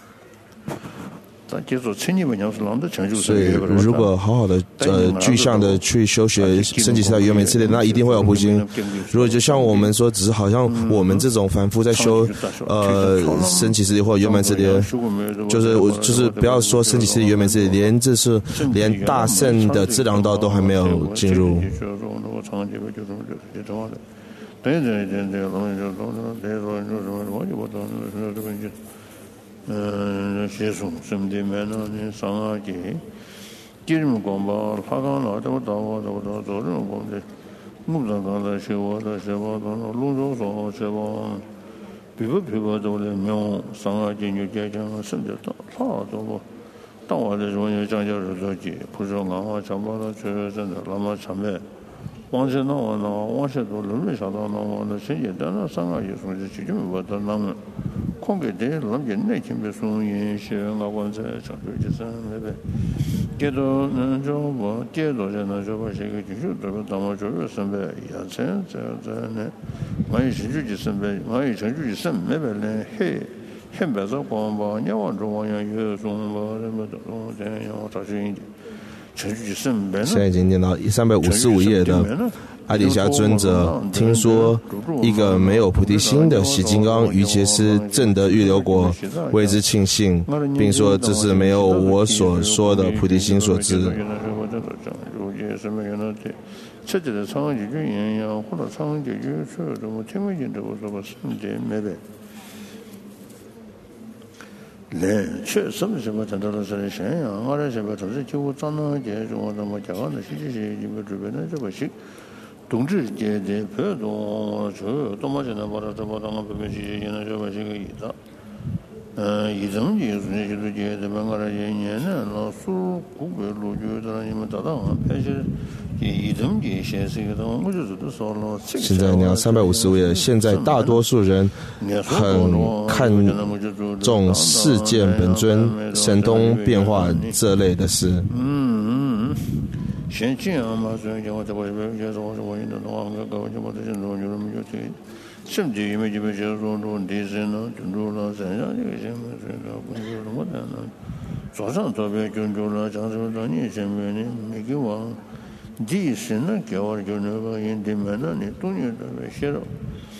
所以，如果好好的呃具象的去修学升起四大圆满之类，那一定会有菩提心。如果就像我们说，只是好像我们这种凡夫在修呃升起四谛或圆满之谛，就是我就是不要说升起四谛圆满之谛，连这是连大圣的资粮道都还没有进入。 嗯，写书什么的，面呢，你上啊去，给人们广播，他讲了，这我到我到到做人讲的，我们刚才学我的学我，当了龙舟说学我，皮肤皮肤做的苗，上啊去就讲讲什么的，他做不，当我的时候就讲讲是做去，不是俺话讲把它确实真的那么长白，往前那我那往前都轮没想到那我那现在但那上啊去说是去就没把它那么。空给的人家内情别送饮些我刚才上头就是那边接到那种我接到现在就把这个就是这个当我这个身边也这这这呢我也是就身边我也是就身边那边呢嘿很别说光吧你往中央有种吧什么的东这样找寻一点现在已经念到三百五十五页的阿底峡尊者听说一个没有菩提心的喜金刚于杰斯证得预流果，为之庆幸，并说这是没有我所说的菩提心所致。 네, 최 섬섬 전달을 해야 알아 제가 도저히 지고 짠는 게 좀 너무 작아서 시지시 이거 주변에 저것이 동지제대 표도 저 도마전에 말아서 보다가 보면지 얘는 저것이 있다. 어, 이정지 수제도 제대 방가라 얘는 너수 국별로 주더라니면 다다 사실 现在念三百五十五页，现在大多数人很看重世界本尊、神通变化这类的事。 嗯嗯，先进啊嘛，所以讲我在外边接受我是我印的话，我搞就把这些东西我们就去，甚至因为这边接受说地震了、震住了、山上这个什么这个工作什么的呢，早上特别震住了，讲什么当年身边的没给我。地震呢，给我就那个人对面那里东西都没写了，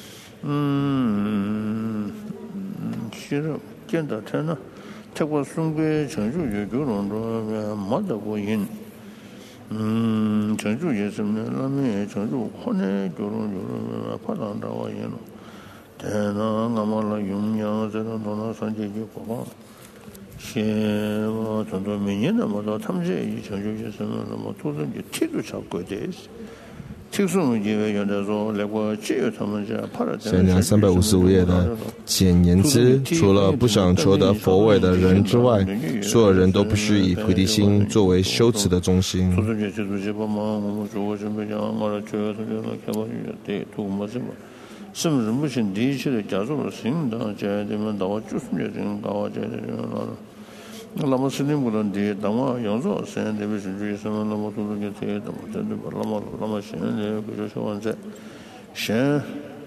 嗯嗯，写了见到他呢，他给我送给陈主任就弄着没得过瘾，嗯，陈主任什么的，那么陈主可能就弄就弄怕当着我瘾了，但那俺们那用样在那到那上去就不放。现我从头每年那么多，他们这以前就是什么那么突然就提出超过的，听说我们因为原来说来过只有他们家怕了。 现在三百五十五页的简言之，除了不想求得佛位的人之外，所有人都必须以菩提心作为修持的中心。 什么人不行？第一起的加入了新的，这这么到九十年前搞这这那那那么是你不能的，当我杨少现在不是就是什么那么多人给这的嘛，真的不那么那么现在个就说完这，现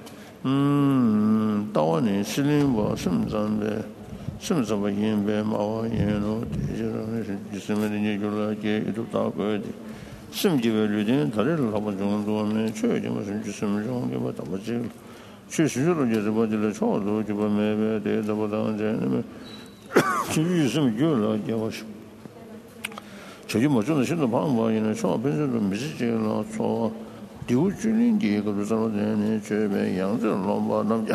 嗯，到完年十年吧，什么样的，什么什么烟呗，麻花烟咯，这些那是什么的，你就了解一都大个的。 심지어는 다른 하고 정도면 최저는 심지 심정도 답지 최실로 이제 뭐들 저도 지금에 대해서 보다는 지금 심지어로 야와시 저기 뭐 저는 신도 방법이는 저 변수도 미지제로 저 디우주는 게 그래서 저는 최배 양들 넘어 남자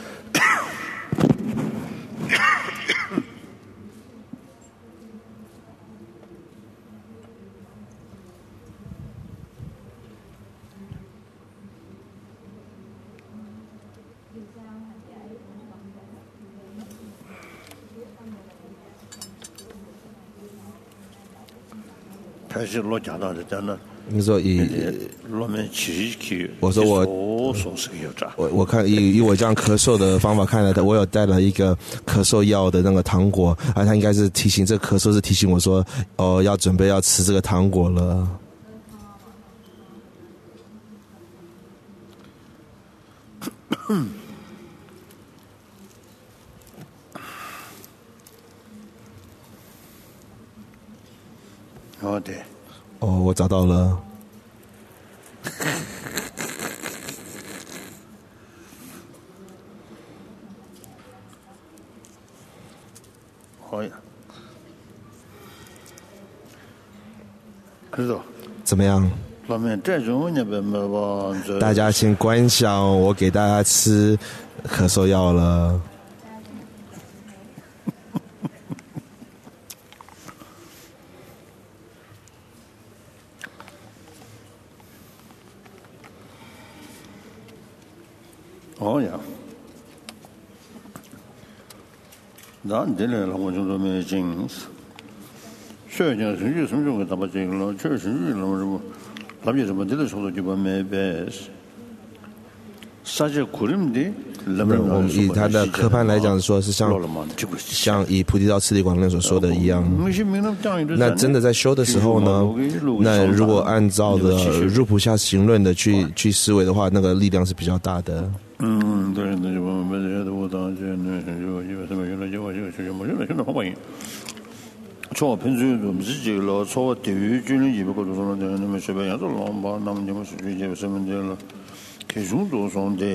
你说以，我说我，我我看以以我这样咳嗽的方法看来，我有带了一个咳嗽药的那个糖果，啊，他应该是提醒这咳嗽是提醒我说，哦，要准备要吃这个糖果了。 哦，对。 哦，我找到了。 好呀。知道。 怎么样？大家请观想，我给大家吃咳嗽药了。 哦呀，那这类我就说没劲，虽然讲生育生育个怎么劲了，确实生育了什么，那边什么这个说的就把没白，啥叫苦人的？ 我们以他的科判来讲，说是像像以菩提道次第广论所说的一样。那真的在修的时候呢，那如果按照的入菩萨行论的去去思维的话，那个力量是比较大的。 嗯，对，那就我们这个我当时那就因为什么原来就我就就我原来现在好玩。从平时我们自己了，从地域军人也不过多少的，那么随便样子浪吧，那么就么是就就什么的了，开中多上的。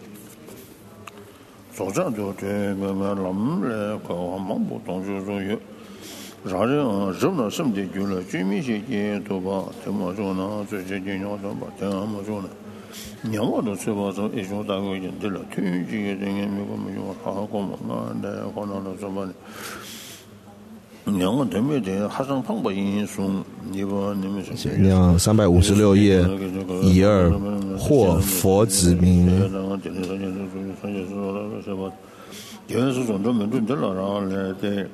早上就这个嘛，他们来搞忙不动就说有，啥人啊，人呢什么的就了，居民些些都把怎么说呢？这些人要怎么怎么说呢？娘我都吃不着，一种大概人对了，天气人家没个没有好好过嘛，那来可能都什么呢？娘我对面的还上旁边因素，你不你们是？ 娘三百五十六页一二或佛子名。 有是从这门准的了，然后来在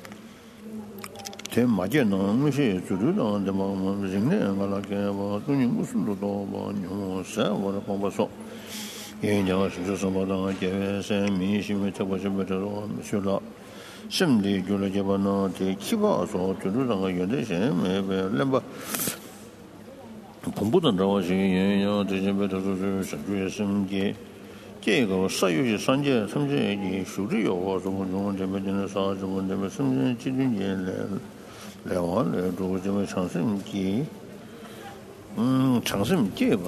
在马街呢，那些主流的怎么人呢？我那个我东西不是多多，我我啥我都帮不上。因为讲是说什么当节约生命，因为这个什么这种学了。什的就了这把呢，这七八说主流上个原则性没没那么。恐怖的这些人呀，这些别都是社会生计。这个啥有些商界，甚至也受制有啊，什么什么这边真的啥什么这边甚至几十年来来往来做这边长生计，嗯，长生计吧。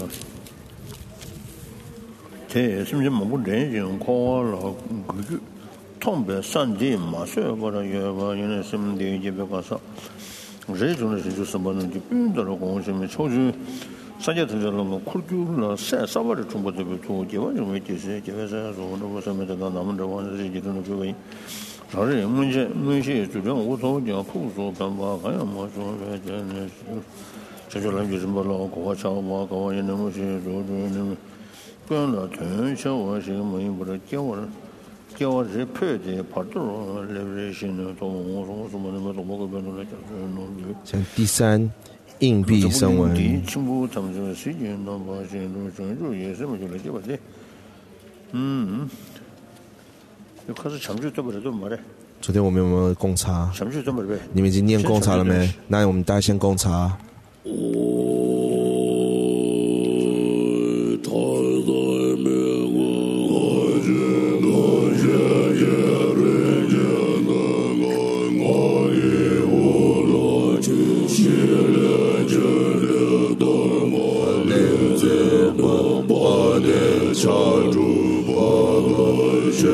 这甚至某个人人夸了个个，东北三地马上过来也把原来什么的这边搞啥，这种的是就什么呢？就不用到了公什么超级。三家头上了嘛，苦酒了，三三万的中国这个做，几万就没就是，几万三说那个上面这个咱们这往这些都能各位，啥人目前目前就这我说讲苦说干嘛，还要么说这这这这就来就什么了，搞桥嘛，搞也那么些做做那么，不然了，全小我是个没不得教我了，教我这拍的拍多了，来来些呢，做我说我什么那么多么个变动来讲，弄的。 像第三。硬币声闻。 嗯， 昨天我们有没有贡茶？你们已经念贡茶了没？那我们大家先贡茶。 Shut 恰如波罗揭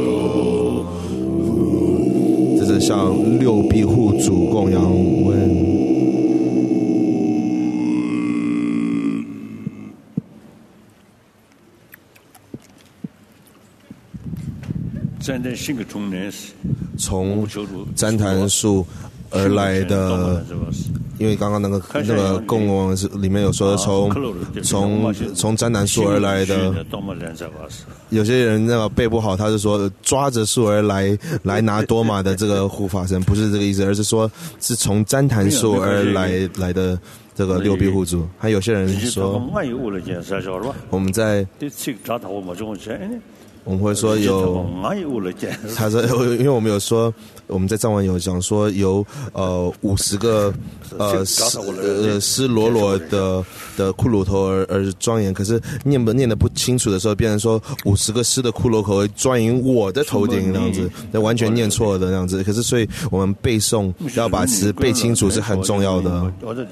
这是向六庇护主供养文。从旃檀树而来的，因为刚刚那个那个供文是里面有说从从从旃檀树而来的，有些人那个背不好，他是说抓着树而来来拿多玛的这个护法神，不是这个意思，而是说是从旃檀树而来来的这个六庇护主。还有些人说，我们在。我们会说有，他说，因为我们有说，我们在藏文有讲说有呃五十个呃呃湿裸裸的的骷髅头而而庄严，可是念不念得不清楚的时候，变成说五十个湿的骷髅头庄严我的头顶那样子，那完全念错的那样子。可是所以我们背诵要把词背清楚是很重要的。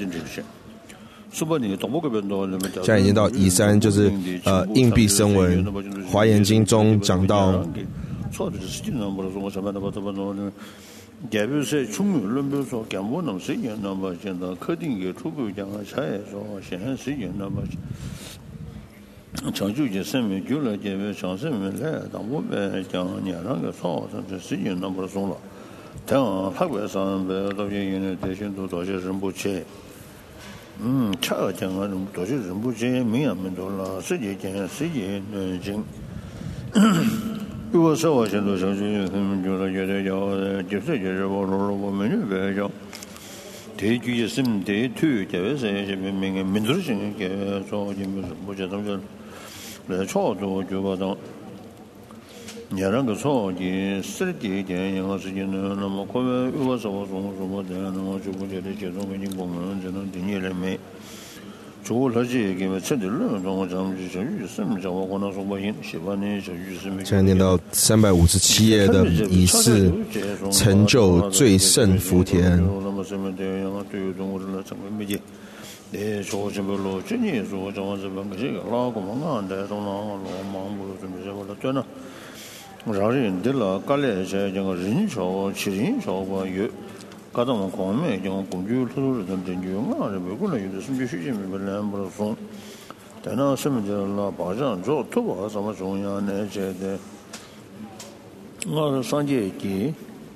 现在已经到乙三，就是呃硬币声闻，《华严经》中讲到。长久的生命，久了就长生命来，当我们讲年长的少，甚至时间那么松了。这样，法国上边到些人的信徒多些人不去。嗯，恰讲啊，多些人不去，没人们多了，世界间世界嗯经。如果说我现在上去，他们就觉得要就是就是我说我们就别讲，第句也是第two，就是是明明民族性给说就没什么，就他们来操作就把当。你那个操的实际点任何事情呢，那么可能如果说我说什么的，那么就不觉得这种给你功能只能定义来没。除了这个，我吃的人中我咱们就小语什么叫我可能说不行，喜欢的小语什么。现在念到三百五十七页的仪式成就最胜福田。那么什么的，然后对于中国人来成为媒介。네 조심으로 진이소 정원스번 그게 라고 뭔가인데 동나로 망부로 좀 해서 되나 라린들라 깔레제 정거 인초 치인초고 유 가동 공매 정 공주 토를 좀 된주가 외국에 유도 숨지 쉬지면 별로 송 되나 심지어라 바장 저 토바什么重要呢觉得我上节节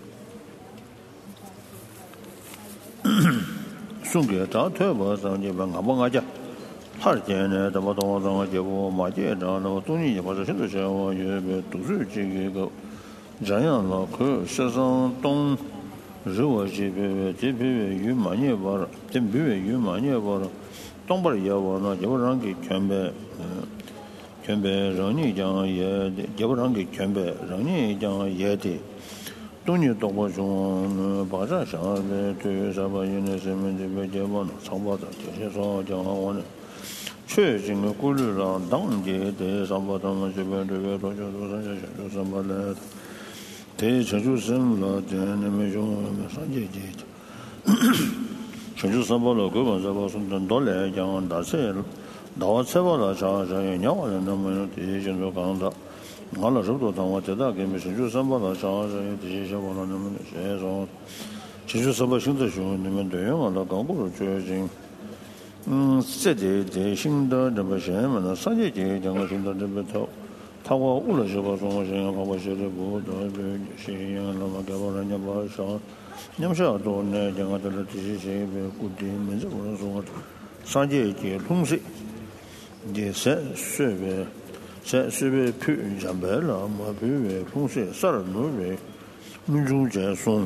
送给张特伯上去问俺问俺家，他是今年怎么东上个结果马街上那么东西把这现在讲我也读书这个这样了，可学生东日我这边这边有马年吧了，这边有马年吧了，东边也我那基本上给全白，嗯，全白让你讲也基本上给全白，让你讲也得。东尼东国中巴扎上的对啥吧？因为什么这边结婚了，长巴的这些说讲我呢，确实个顾虑了，当地的上巴他们这边这边多少多少些就什么来，对成就什么了？这那么用上节节，成就什么了？各个什么从等到来讲大车，大车吧了，啥啥也鸟人那么这些现在讲的。我老师都当我知道给没成就三八了，啥人这些小伙子那么些说，成就三八新的兄你们对我了，刚过了最近，嗯，这这这新的这么些嘛，那上节节讲个新的这么头，他话五了些吧，说我现在把我写的不到这些样了嘛，给我人家把上，你们晓得呢，讲个这个这些些别固定，没这么说，上节节同时，也是随便。在随便批讲白了嘛，批为风水杀人奴为民众接送。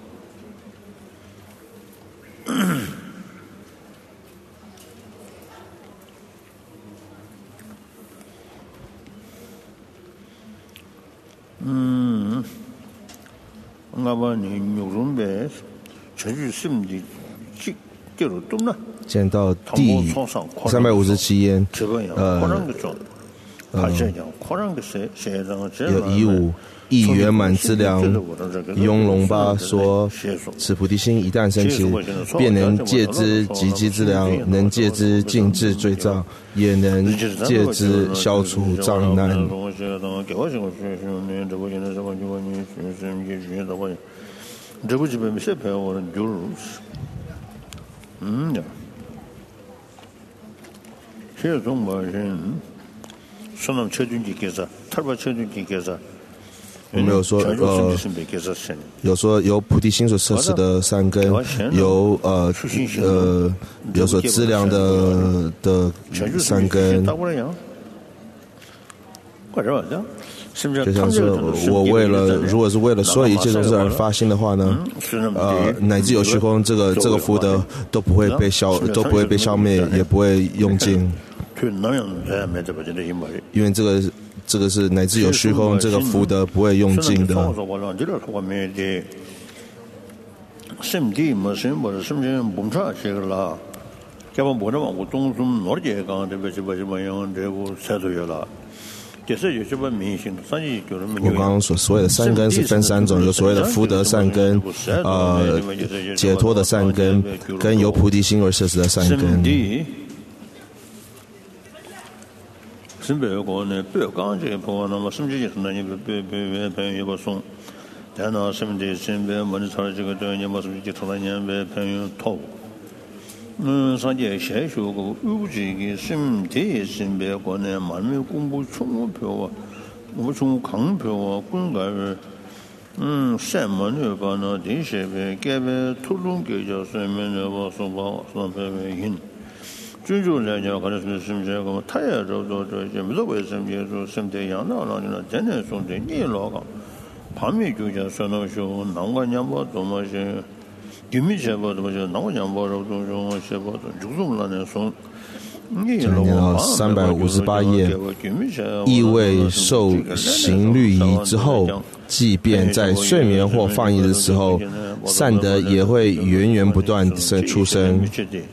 嗯，我把你牛肉呗，全是什么的，这这都懂了。见到第三百五十七页，呃。 呃，有以五亿圆满之量雍容吧，说此菩提心一旦升起，便能借之积积之量，能借之尽治罪障，也能借之消除障难。 嗯呀，这种嘛人，说那车军机给啥？他把车军机给啥？ 我们有说呃，有说由菩提心所摄持的善根，由呃呃有所资粮的的善根。就像是我为了，如果是为了所有一切众生而发心的话呢，呃，乃至有虚空，这个这个福德都不会被消，都不会被消灭，也不会用尽。因为这个这个是乃至有虚空，这个福德不会用尽的。我刚刚所所谓的善根是分三种，有所谓的福德善根，呃，解脱的善根，跟由菩提心而摄持的善根。 身边有个呢，不要讲这个朋友，那么身边就是那你别别别朋友也不送，但那身边身边没得操这个对，你么身边就操那年别朋友套。嗯，上节先学过五级的身体身边个呢，慢慢公布充票啊，我从康票啊，公告儿，嗯，什么那个呢？这些呗，改呗，土中给叫什么那个说吧，说白白引。最主要来讲，可能是什么这个，他也做做做，就没做为什么就说身体养老了，就真正说的你老讲，旁边就叫说那说，难怪人不怎么些。前年到三百五十八页，意味受行律仪之后，即便在睡眠或放逸的时候，善德也会源源不断地出生。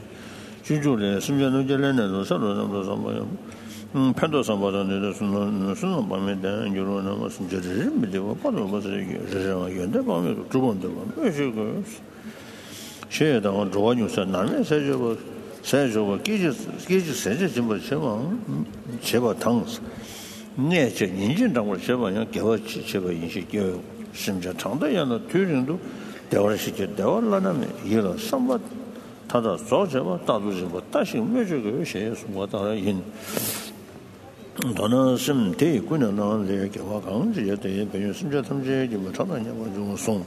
嗯，判断上报的那个是那是那方面的，就说那么是这人没得，我不懂我是是这样，原来方面主管的嘛，那些个。现在的话，主要就是南面山这个山这个，给就给就山这这么些嘛，些把汤是，那些年轻人我些把像给我去些把一些给甚至长的样的推人都掉了些就掉了那么有了什么，他的早些吧，大多些吧，但是没这个有些是我当然因。当然，什么对姑娘呢？这给我讲这些对，比如甚至他们这就没常常讲我这种送。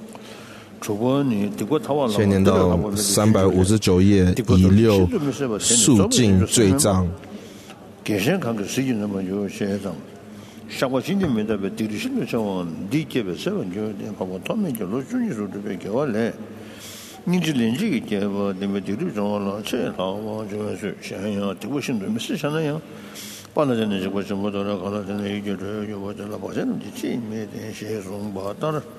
先念到三百五十九页，以六肃尽罪障。 给先看个实际那么有些上，下过今年没得别地理性的情况，理解别什么就把我他们就老主任说这边给我来，你这年纪一点吧，那么地理上了，这老我就是想想地理性的没事想那样，把那真的是我什么都那搞了，真的有就是有我这了，保证你这没得些送吧，当然。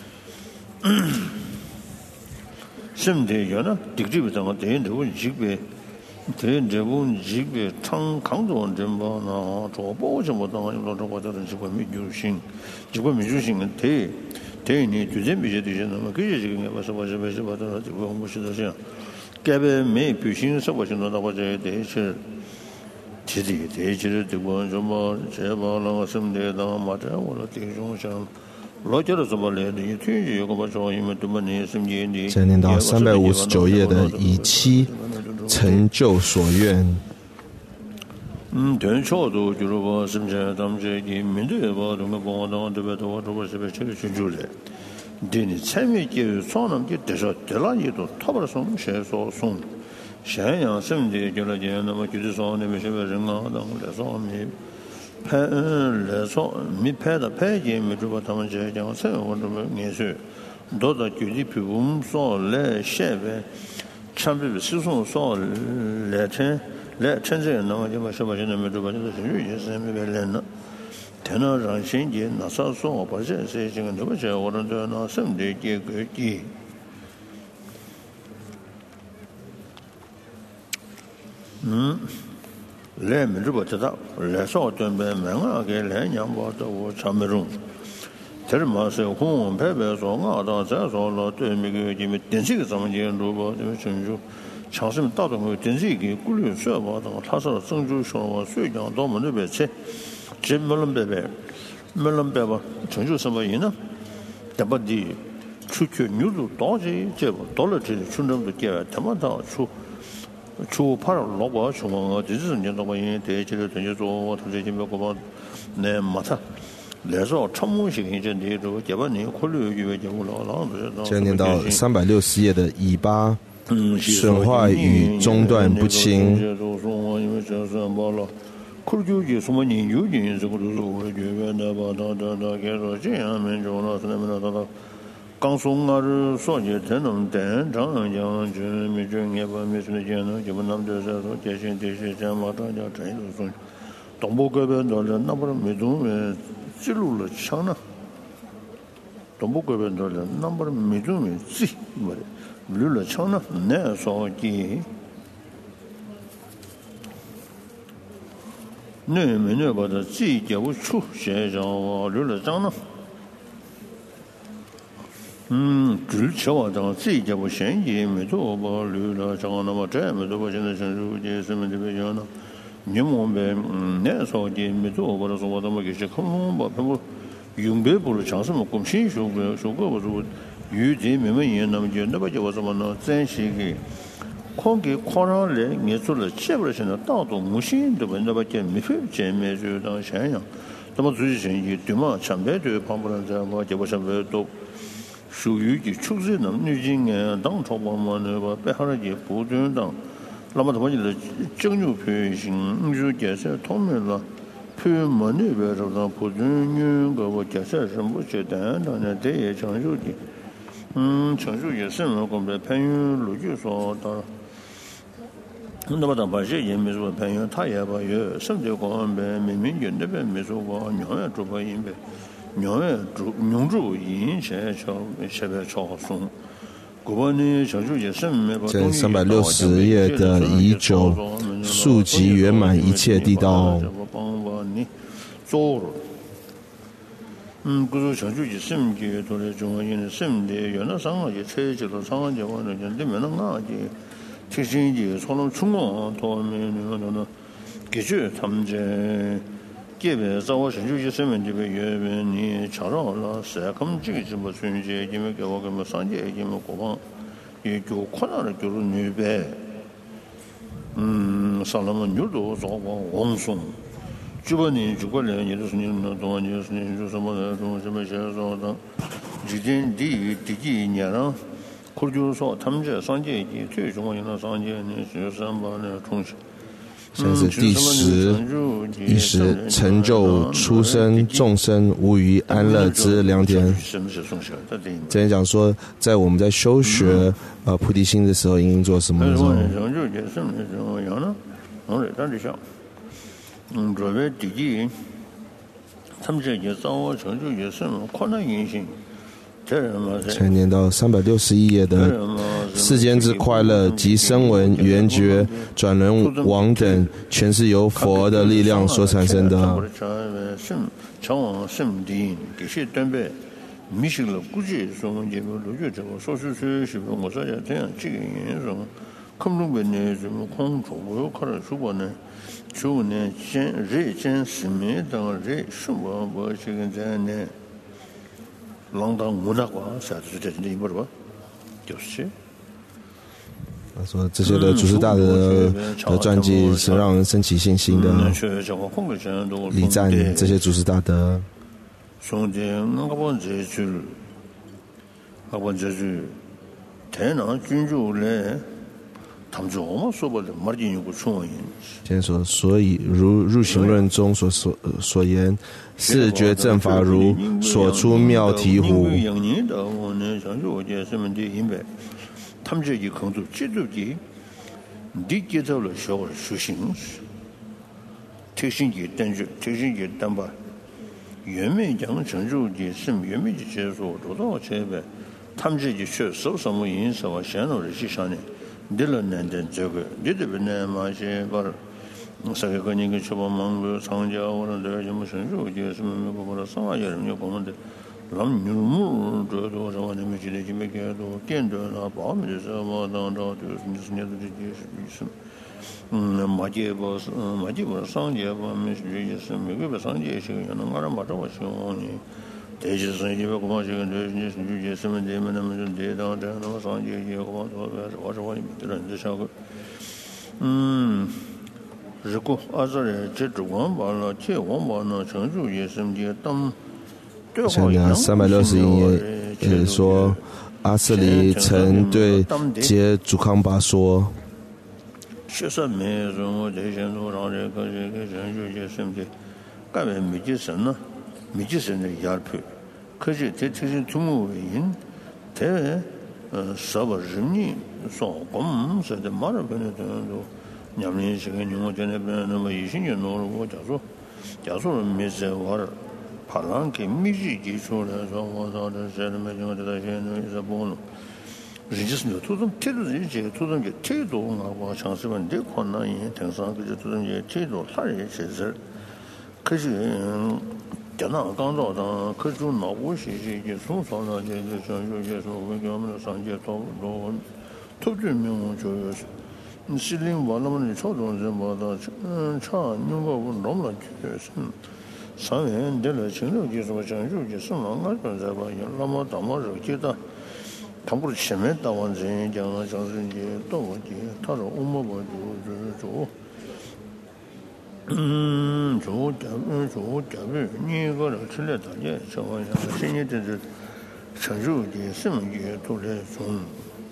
身体原来地基本上对这个级别，对这个级别长康庄真吧那做保什么当有那种我这人是会没有心，就会没有心的对，对你最近必须得是那么，这些这个我是我是我是我这这个我是这样，改变没必须是我现在那我这得是，提的对其实这个什么这把那个身体当嘛这我的弟兄想。 再念到三百五十九页的以七成就所愿。 嗯，对，差不多就是说，是不是？咱们这里面对吧，咱们帮当这边的话，这个是不是这个去做的？对你前面就上那就得说，得了一度，他把送先说送，咸阳省的就那件，那么就是说那边什么人啊，然后来上面。拍嗯来说没拍的拍见没就把他们这讲生活这么年岁，到到具体比我们说来下边，前边是说说来成来成这样，那么就把小把现在没就把这个生育也是没别人了。听到让先见那啥说我把这事情怎么讲，我那这那什么的结果的。嗯。 来没这个知道，来少准备门啊给来年把这我长没中。这是嘛是空白白说啊，当再说了对每个因为电视个什么节如果因为成就，强势大众个电视个顾虑说嘛当他说郑州说嘛水讲到我们那边去，这没人白白，没人白吧，成就什么人呢？但不的出去牛肉当这这不到了这村中的地他们当出。出怕了老婆出嘛，这是人家老婆因对这个人家说我同这些没过嘛，那没他，来说长毛型一阵的这个结巴年考虑因为结不了，然后这现在念到三百六十页的尾巴，损坏与中断不清。 因为这是完了，考虑就什么研究人这个都是我觉得那吧，他他他给说这样没中了，是那么的他他。刚送啊，是说起才能单长讲，就没这也不没什么见呢，就不那么就是说电信电信这马上讲这都说，东部这边到了，那不是没中没记录了强呢，东部这边到了，那不是没中没记没录了强呢，那说的，那没那把它记叫不出，现在我录了强呢。嗯，只瞧我当这一家不嫌疑没错吧？留了长那么这么多吧？现在成熟的什么这边讲呢？你们呗，嗯，那时候的没错，或者说我他妈给些空空吧，他们用别不如强什么公平说个说个我说，有这没没人那么就那么叫我什么呢？暂时给，光给夸上来，你做了切不了现在大多无心的问那么见没法见面就当想想，那么自己嫌疑对嘛？前边就旁不能这样嘛，结果前边都。属于的出事能女性啊，当朝帮忙那个背后的也不正当，那么他们就是正有偏心，你说解释透明了，偏门那边说的不正女个我解释什么简单的呢？这也成熟的，嗯，成熟也是我们朋友陆就说的，那么他把这也没说朋友，他也把有甚至讲呗，明明就那边没说过，娘也做过因呗。娘也主娘主引前朝前边朝送，古巴呢成就也是没把。 这三百六十页的已久速集圆满一切地道。 嗯，古时成就也是没的，都是中国人的是的，原来上个节才知道上个节完了，就对面那个节，提醒节从那出门，他们那个那个，的确他们这。这边在我成就一身份这边原本你查到了是他们这个什么春节因为给我给我上节因为国防也就困难了就是女呗嗯上了么牛肉烧光黄松这个呢这个人也就是你那东西是你说什么的东什么些说的之前第第几年了可能就是说他们这上节也最重要的上节呢是三八的重视现在是第十一十成就出生众生无余安乐之两点。之前讲说，在我们在修学呃菩提心的时候，应该做什么？ 成就也是什么样呢？我来这里想，嗯，这边第一，他们这些造我成就也是困难因性。 才念到三百六十一页的世间之快乐及声闻缘觉转轮王等，全是由佛的力量所产生的。 常往圣地给些准备，迷信了估计说我们这个路觉这个说是说是我说要这样这个人说，空中边呢什么空中我有可能说过呢，说呢见人见世面当人什么我这个在呢。浪当无那话，啥子这这一波是吧？就是。 他说这些的祖师大德的传记是让人升起信心的，礼赞这些祖师大德。 从前我们这去，我们这去，台南君主来。他们说我们说不的，没人有个创意。 先说，所以如入行论中所所所言，视觉正法如所出妙醍醐。 他们这一工作接触的，你接到了小修行，特性的单据，特性的单把，原本讲成就的是原本的接触，多少钱呗？他们这就学受什么影响啊？显露的是啥呢？你了难点这个，你这边呢嘛些把 사회 권익의 처방망고 상자와는 내가 좀 선수 이제 쓰면 그거라 상하여는 요거는데 남유무 저도 저번에 미치게 지메게도 견도나 밤에서 뭐다도 무슨 일도 있음 음 맞게 뭐 맞게 뭐 상제 밤에 이제 그게 상제 시간은 거랑 맞아 보시오니 대지선 이제 그거 지금 이제 이제 쓰면 되면 좀 대다 대다 상제 이제 그거 와서 와서 들은 이제 하고 음如果阿这里这主管把了，这王把呢，成就也是也当。 像呢，三百六十一页也说，阿瑟里曾对杰祖康巴说：“ 确实没说我这些路上这个这个人就也是的，根本没几神呢，没几神的压迫。可是这这些中国人，他呃，什么人呢？说我是的，马上跟那都。” 냠니 시간 용어 전에 너무 이십 년 놀고 자서 자서 메세 와르 팔랑게 미지 기초라서 와서는 세르메 정도다 현에서 보는 리지스는 투좀 태도 이제 투좀 게 태도하고 장수는 내 권한이 등상 그저 투좀 게 태도 살이 제설 그지 전화 강조다 그저 나고 시시 이제 송송나 이제 저저저 왜냐면 상제 또 투주명 저 실린 원어는 초동전 뭐다 차 누가 너무 좋겠어 상엔 되는 증료기서 전주기 선망을 건설봐 연라마 담아서 기다 담부를 치면 다원진 장은 장선지 또 어디 타로 엄마가 줘 음, 좋다, 좋다. 니가 틀렸다. 예, 저거 신이들 전주기 쓰는게 돌에 좀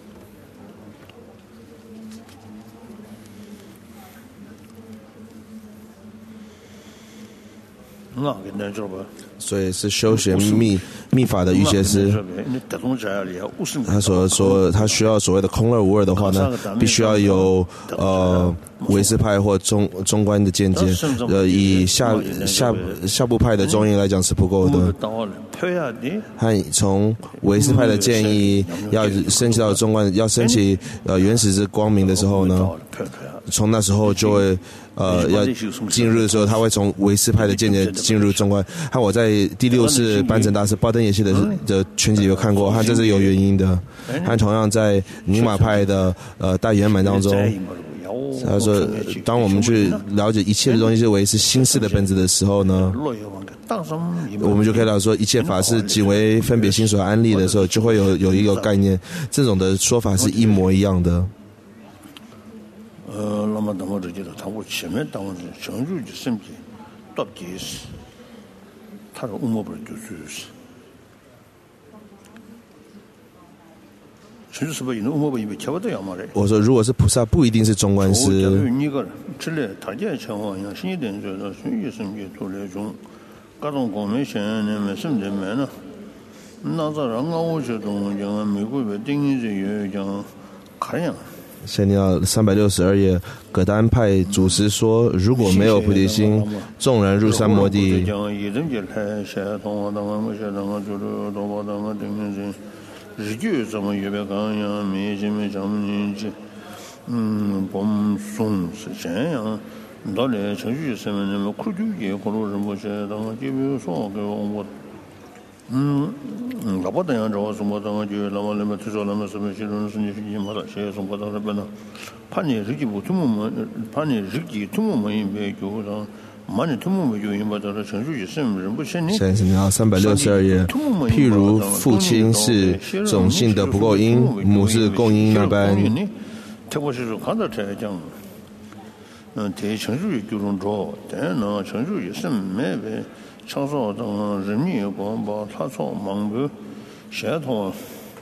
所以是修学密密法的预学师，他所说他需要所谓的空二无二的话呢，必须要有呃唯识派或中中观的见解，呃以下下下部派的中印来讲是不够的。和从唯识派的建议要升起到中观，要升起呃原始之光明的时候呢，从那时候就会。呃，要进入的时候，他会从唯识派的见解进入中观。和我在第六世班禅大师巴登野系的的全集有看过，和这是有原因的。和同样在宁玛派的呃大圆满当中，他说，当我们去了解一切的东西是唯是心事的本质的时候呢，我们就可以了说一切法是仅为分别心所安立的时候，就会有有一个概念，这种的说法是一模一样的。 呃，那么那么这些的，他我前面当时成就的身体，到底是，他说我们不就是，其实是不因为我们因为瞧不到样嘛嘞。 我说，如果是菩萨，不一定是中观师。 你个之类，他这情况下，新一点说到新一身体做那种，各种光明显那么身体没呢，那这人啊，我觉得讲美国的定义这也讲看样。 先念到三百六十二页，葛丹派祖师说：“如果没有菩提心，纵然入三摩地。” 嗯，我们送是这样，到了程序上面，那么苦就也可能人不些，当个就比如说给我。嗯嗯，老不等样着，什么当就那么那么至少那么什么些人是你你马上些什么当那边呢？怕你日记不通么？怕你日记通么应该就让，马你通么就应该到了程序是人不信你。 现在是念三百六十二页，譬如父亲是种性的不够因，母是共因那般。 他我是说看到这讲，嗯，对程序就种着，但呢程序也是没呗。常说等人民广播，他说忙个协同，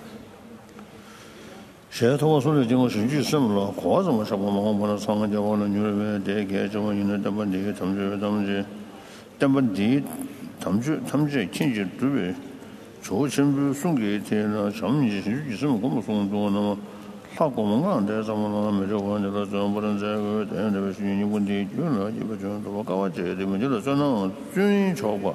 协同说的经过程序什么了，夸什么什么忙不能上个叫我了，女人得给什么人的他们这他们这他们这他们这他们这他们这亲戚准备，说全部送给这了，上面这程序什么给我们送多那么。他跟我们讲的什么了？没这问题了，怎么不能这个？这样这个是你问题就了，基本上都不搞我这的，没就是说那准超过。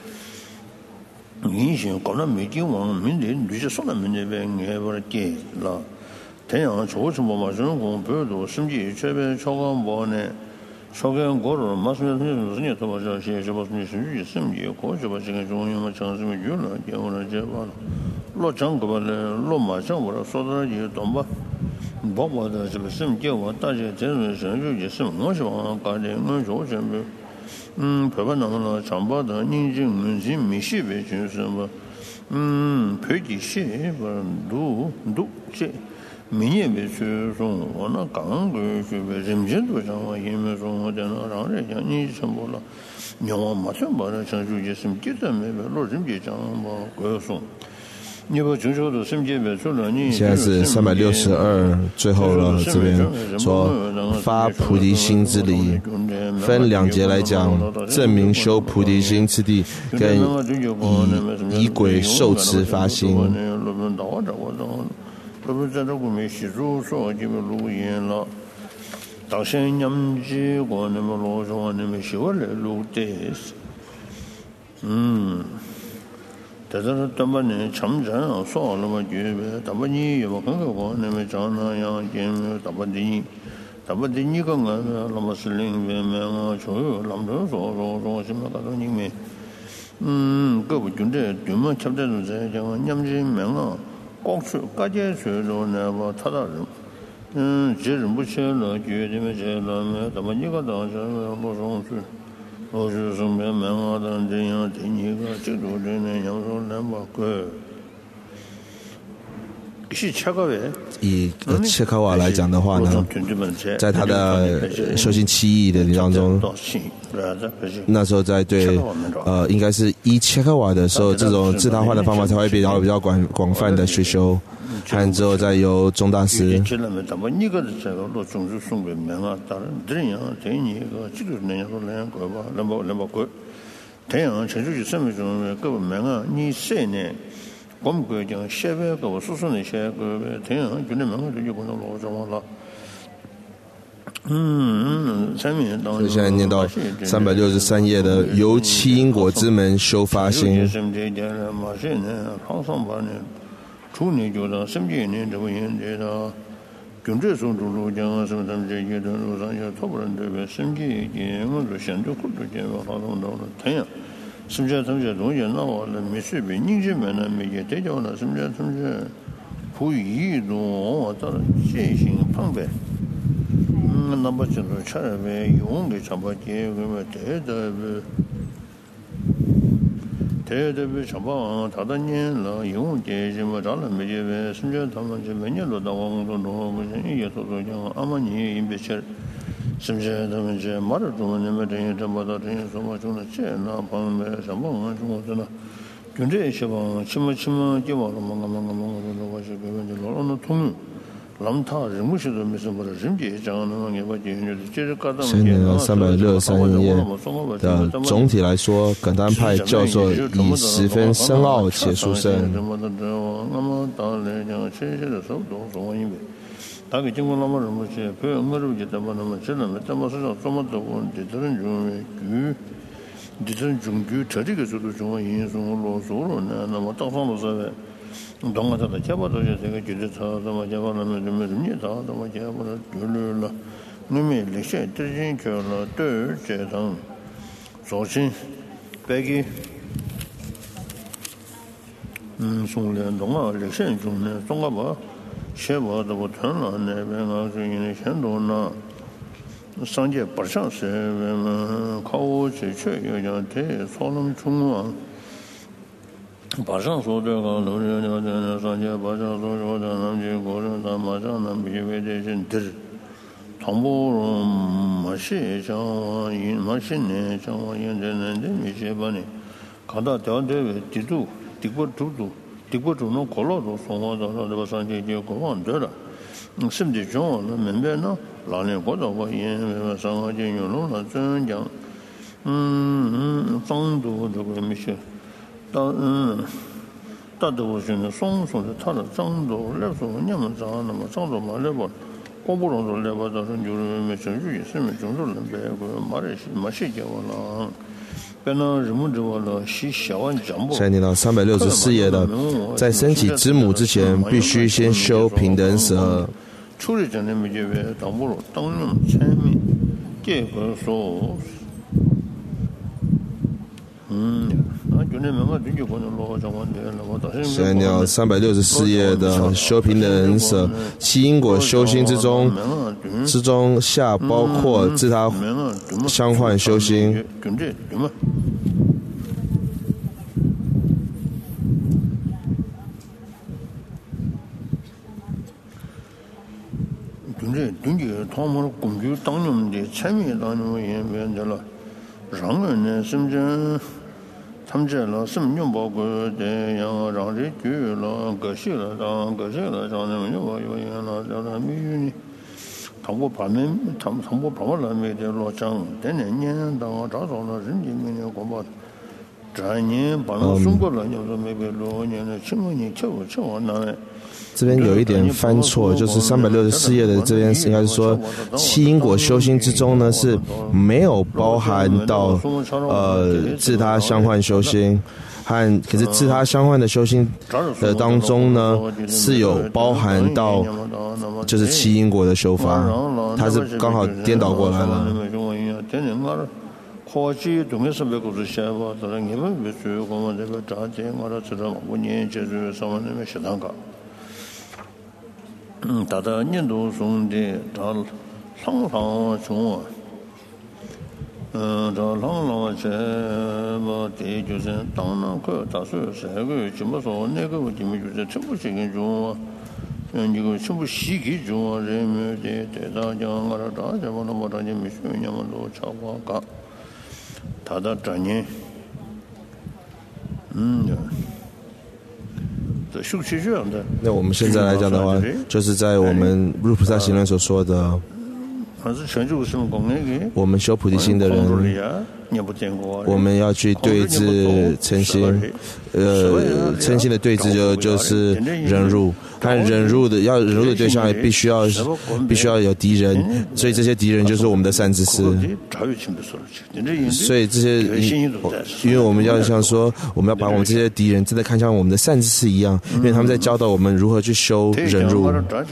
你想搞那没经往明天你就说那明天呗，俺把它给了。太阳说什么嘛？人工不多，甚至这边超过包呢， 소견 고로 마스면 무슨 또 봐서 시에서 무슨 수지 심지 고저 봐지가 종용만 장심이 줄라 개원을 제발 로장 거발에 로마장 뭐라 소다지 돈바 뭐뭐다 저 심지 와 다제 전은 선주지 심 뭐시 와 가데 뭐 조전부 음 별반 나무나 장바다 닌진 문진 미시베 준什么음 표기시 뭐도 도제民也是说我那刚个是为人民都上我因为说我在那让人家你什么了你我马上把那成就也是记得没没老人家讲我我说你不承受的身体没说了你现在是三百六十二最后了这边说发菩提心之理分两节来讲证明修菩提心之地跟以以鬼受持发心这不在这我们习俗说就录音了当先年纪我那么老说那么学来录的嗯在这他们呢长城啊说了嘛就他们你有很多个那么长那样见他们的他们的你个啊那么是另外面啊就他们说说说什么个东西没嗯各部军队对嘛差不多在讲年纪名啊光是各界水中呢吧他的人嗯这人不去了决定没去了没他们一个当时路上去我是什么门啊等这样这一个这种人呢要说那么个以切卡瓦来讲的话呢，在他的修行七义的当中，那时候在对呃，应该是依切卡瓦的时候，这种自他换的方法才会比较比较广广泛的去修，和之后再由宗大师。 我们国讲写外个我说说那些个太阳就那门口就不能老什么了嗯嗯， 所以现在念到三百六十三页的由七因果之门修发心。 处理就到什么年这么严这个军队送出路讲什么什么这些的路上要突然这个身体也我就想着苦着见吧好弄到了太阳什么叫什么叫东西那我呢没水平年纪们呢没也得叫了什么叫什么叫不移动我到了现行旁边嗯那么就是差点呗用给差不多结果嘛得的得的呗差不多他的年了用这什么长了没这呗什么叫他们这每年都到我们中不是也说说讲阿玛尼因别切是不是他们这马的中你们这些这么多这些什么中的这那帮的什么啊中真的跟这些帮起码起码就往了忙忙忙忙忙的我是根本就老老的通让他人物是没什么的人别这样的给我解决接着搞到现在的三百六十三页的总体来说耿丹派教授以十分深奥且殊胜什么的那么当然讲这些的手动说因为大概经过那么什么些，不要我这就这么那么只能这么市场这么多，这这种中居，这种中居，这这个时候中因素罗嗦了呢，那么到上头是呗，当我他的结果都是这个就是他怎么结果那么怎么人家他怎么结果了就了了，我们那些之前去了对这趟，首先白给，嗯，从联动啊，这些中呢，中国吧。写我的我团了那边啊是因为很多呢上届不上是嗯考我去去有讲这操能冲啊马上说这个楼人家在上届马上说说的那些国人他马上能比为这些的唐波龙马戏像我因马戏呢像我因这人的没些吧呢看到条这个地图地过地图地过中农过了都送我到了这个上届就过完这了嗯甚至中那明白呢老年过到我因为上个节有了真讲嗯嗯张都这个没些到嗯大多现在双手的他的张都那时候你们张那么张都嘛那不光不中都那不到时候就是没程序是没中都能别个马来西马西叫我了现在念到三百六十四页的，在升起之母之前，必须先修平等舍。 这个说，嗯。 神鸟三百六十四页的修平的人舍，七因果修心之中，之中下包括自他相换修心。 他们这了什么用包括的呀？让这句了，个些了，让个些了，让那么有有有了，让那没有呢。他我把门，他们他我把我那没得老张，等年年当我找着了，人家没有广播，这年把我送过来，你说没被老年的，请问你叫我叫我哪来？ 这边有一点翻错，就是三百六十四页的这边应该是说七因果修心之中呢是没有包含到呃自他相换修心，和可是自他相换的修心的当中呢是有包含到就是七因果的修法，它是刚好颠倒过来了。 科技东西是别个是写吧，当然你们别说我们这个炸鸡，我都知道五年接触上面那边食堂搞。嗯，大家印度兄弟这朗朗中，嗯，这朗朗这么的就是当然可大数这个怎么说那个怎么就是全部这个中，嗯，这个全部细节中人们的在大家我这大家我那么大家没学那么多超过搞，他的专业，嗯。 那我们现在来讲的话，就是在我们入菩萨行论所说的，我们修菩提心的人，我们要去对治嗔心，呃，嗔心的对治就就是忍辱，和忍辱的要忍辱的对象也必须要必须要有敌人，所以这些敌人就是我们的善知识。所以这些，因为我们要像说，我们要把我们这些敌人真的看像我们的善知识一样，因为他们在教导我们如何去修忍辱。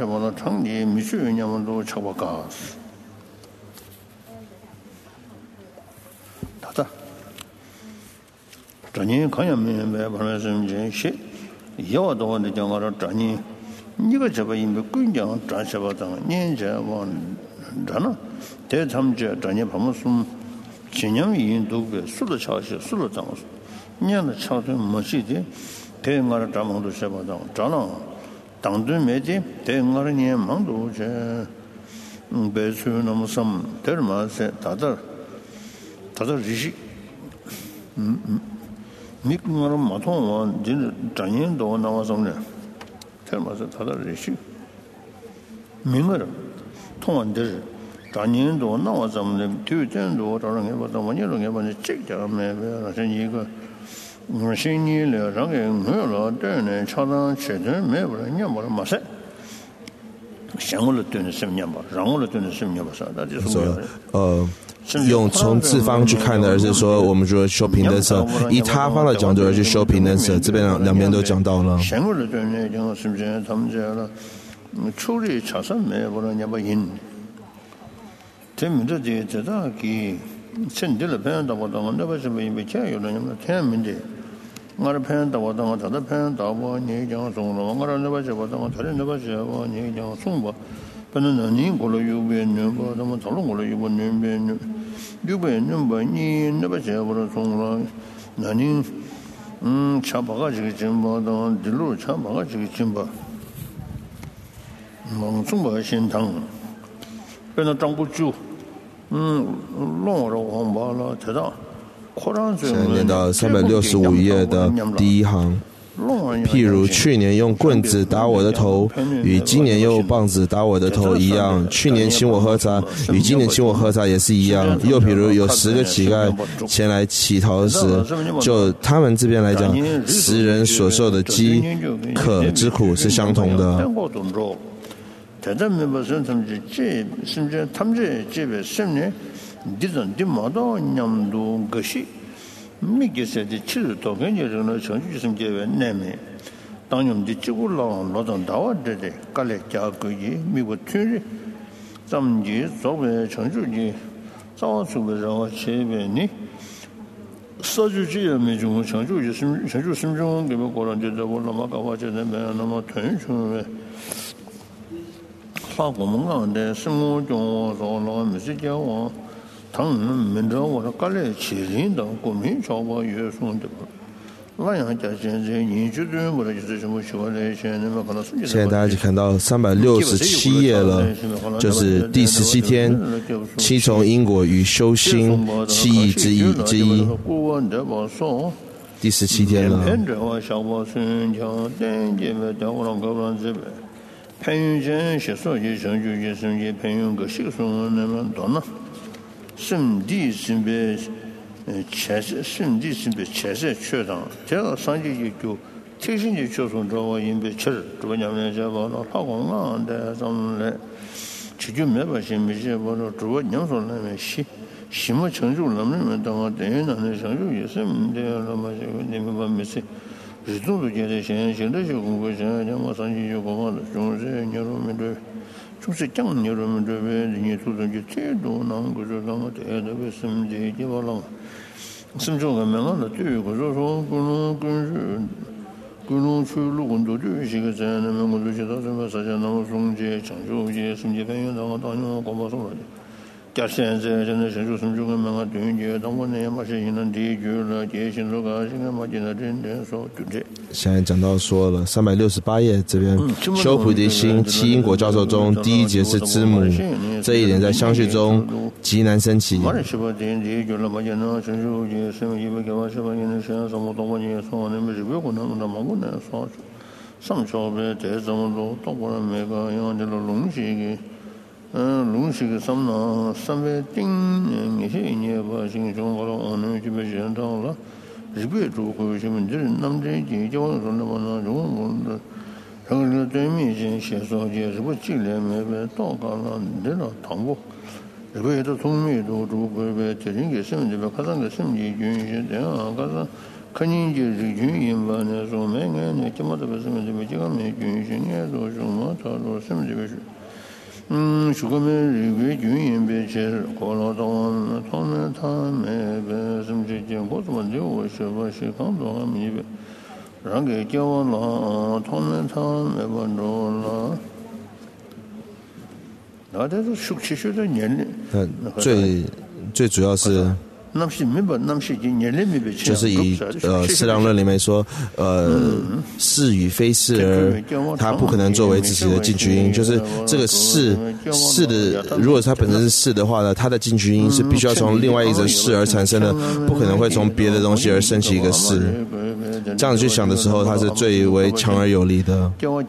这年看见没没把那什么这些，要的话呢讲我说这年，你个这边因为贵讲这些吧当年这往这呢，在他们这这年他们说，今年印度个数了消息，数了涨，年的超出没些的，在我这这忙都些吧当，这呢，当对没的，在我这年忙都这，嗯，别说那么什么，在什么些，他这，他这日系，嗯嗯。你跟我马桶我就是专业多那我什么的，这嘛是他的人性，明个人，同样的是专业多那我什么的，对这多找人给我怎么你人给我的这家没没那是一个，我心里了让给没有了，这呢常常确实没有了，你没了马赛，想我了对的什么年吧，让我了对的什么年吧啥，那就是我呃。用从自方去看的，而是说我们说修平等者，以他方的角度而去修平等者，这边两两边都讲到了。 先过的对呢，讲是不是他们这样了？处理查审没不能也不赢。这明着的这大给身体了朋友到我当，那不是没没钱有了，你们天明的。我的朋友到我当，他的朋友到我，你讲送了，我的那不是我当，他的那不是我，你讲送吧。本来那年过了有百年吧，他们讨论过了有百年百年，有百年吧，你那不是我的送了，那年嗯，吃八个这个金吧，当一路吃八个这个金吧，忙送吧心疼，变成张不住，嗯，弄着黄巴了，太大，扩张这。 现在念到三百六十五页的第一行。譬如去年用棍子打我的头，与今年用棒子打我的头一样；去年请我喝茶，与今年请我喝茶也是一样。又譬如有十个乞丐前来乞讨时，就他们这边来讲，十人所受的饥渴之苦是相同的。 他们不是他们这甚至他们这这边什么呢？你这的毛到娘都个些。每个社的七十多个人呢，程序上结为难民。当我们的结果老老长大啊，这的，隔来加个月，美国突然，咱们的作为程序的早出的人前面呢，社区这样没中，成就也是成就心中给我个人觉得我那么搞话就那么那么团结的。法国门港的生活中，说那没事讲我，他们明着我说搞来起领导国民朝我也送的。 现在大家就看到三百六十七页了，就是第十七天，七从因果与修心七义之一之一，第十七天了。 圣地是被。呃，前世圣地是被前世缺上，这个上级就提醒你确从这个因被缺，这个娘们家把那老公啊的咱们来，其实没把些没些把那这个娘说那么西，西么成就那么那么当个等于那那成就也是没得那么这个你们把没事，始终都觉得现现在就工作现在讲嘛上级就工作了，总是牛肉面对。就是讲牛肉面这边人家做成就太多，那个说那么太多个什么这地方了。甚至我们那的对，我说说可能跟是，可能去路工作对些个在那边我就觉得什么实际上那么中介、长久些、甚至朋友那个当年广播说了的，加现在现在甚至甚至我们那对接，当我那也把些人地区了，这些这个现在嘛现在真的说就这。 现在讲到说了三百六十八页这边修菩提心七因果教授中第一节是知母，这一点在相续中极难升起。 嗯，龙是个什么？三百丁，那些年把新中国的我们就没想到了。日本做过什么？就是咱们这些叫说那么那种我的，然后呢对面先先说些日本进来没被到干了，那了糖果。日本的从没都做过呗，这人给什么的呗？看上个什么军人这样，看上看人家是军人吧？那说没俺那怎么都不什么的呗？这个没军人，俺说什么他说什么的呗是。嗯，如果没日本军人别去，过了到他们他们别什么之间，我怎么就我是我是刚到他们那边，让给叫我了，他们他们不着了，那这是熟悉学的年龄。 嗯，最最主要是。就是以呃《释量论》里面说，呃，是与非是而它不可能作为自己的进去音，就是这个是是的，如果它本身是是的话呢，它的进去音是必须要从另外一则是而产生的，不可能会从别的东西而升起一个是。这样子去想的时候，它是最为强而有力的。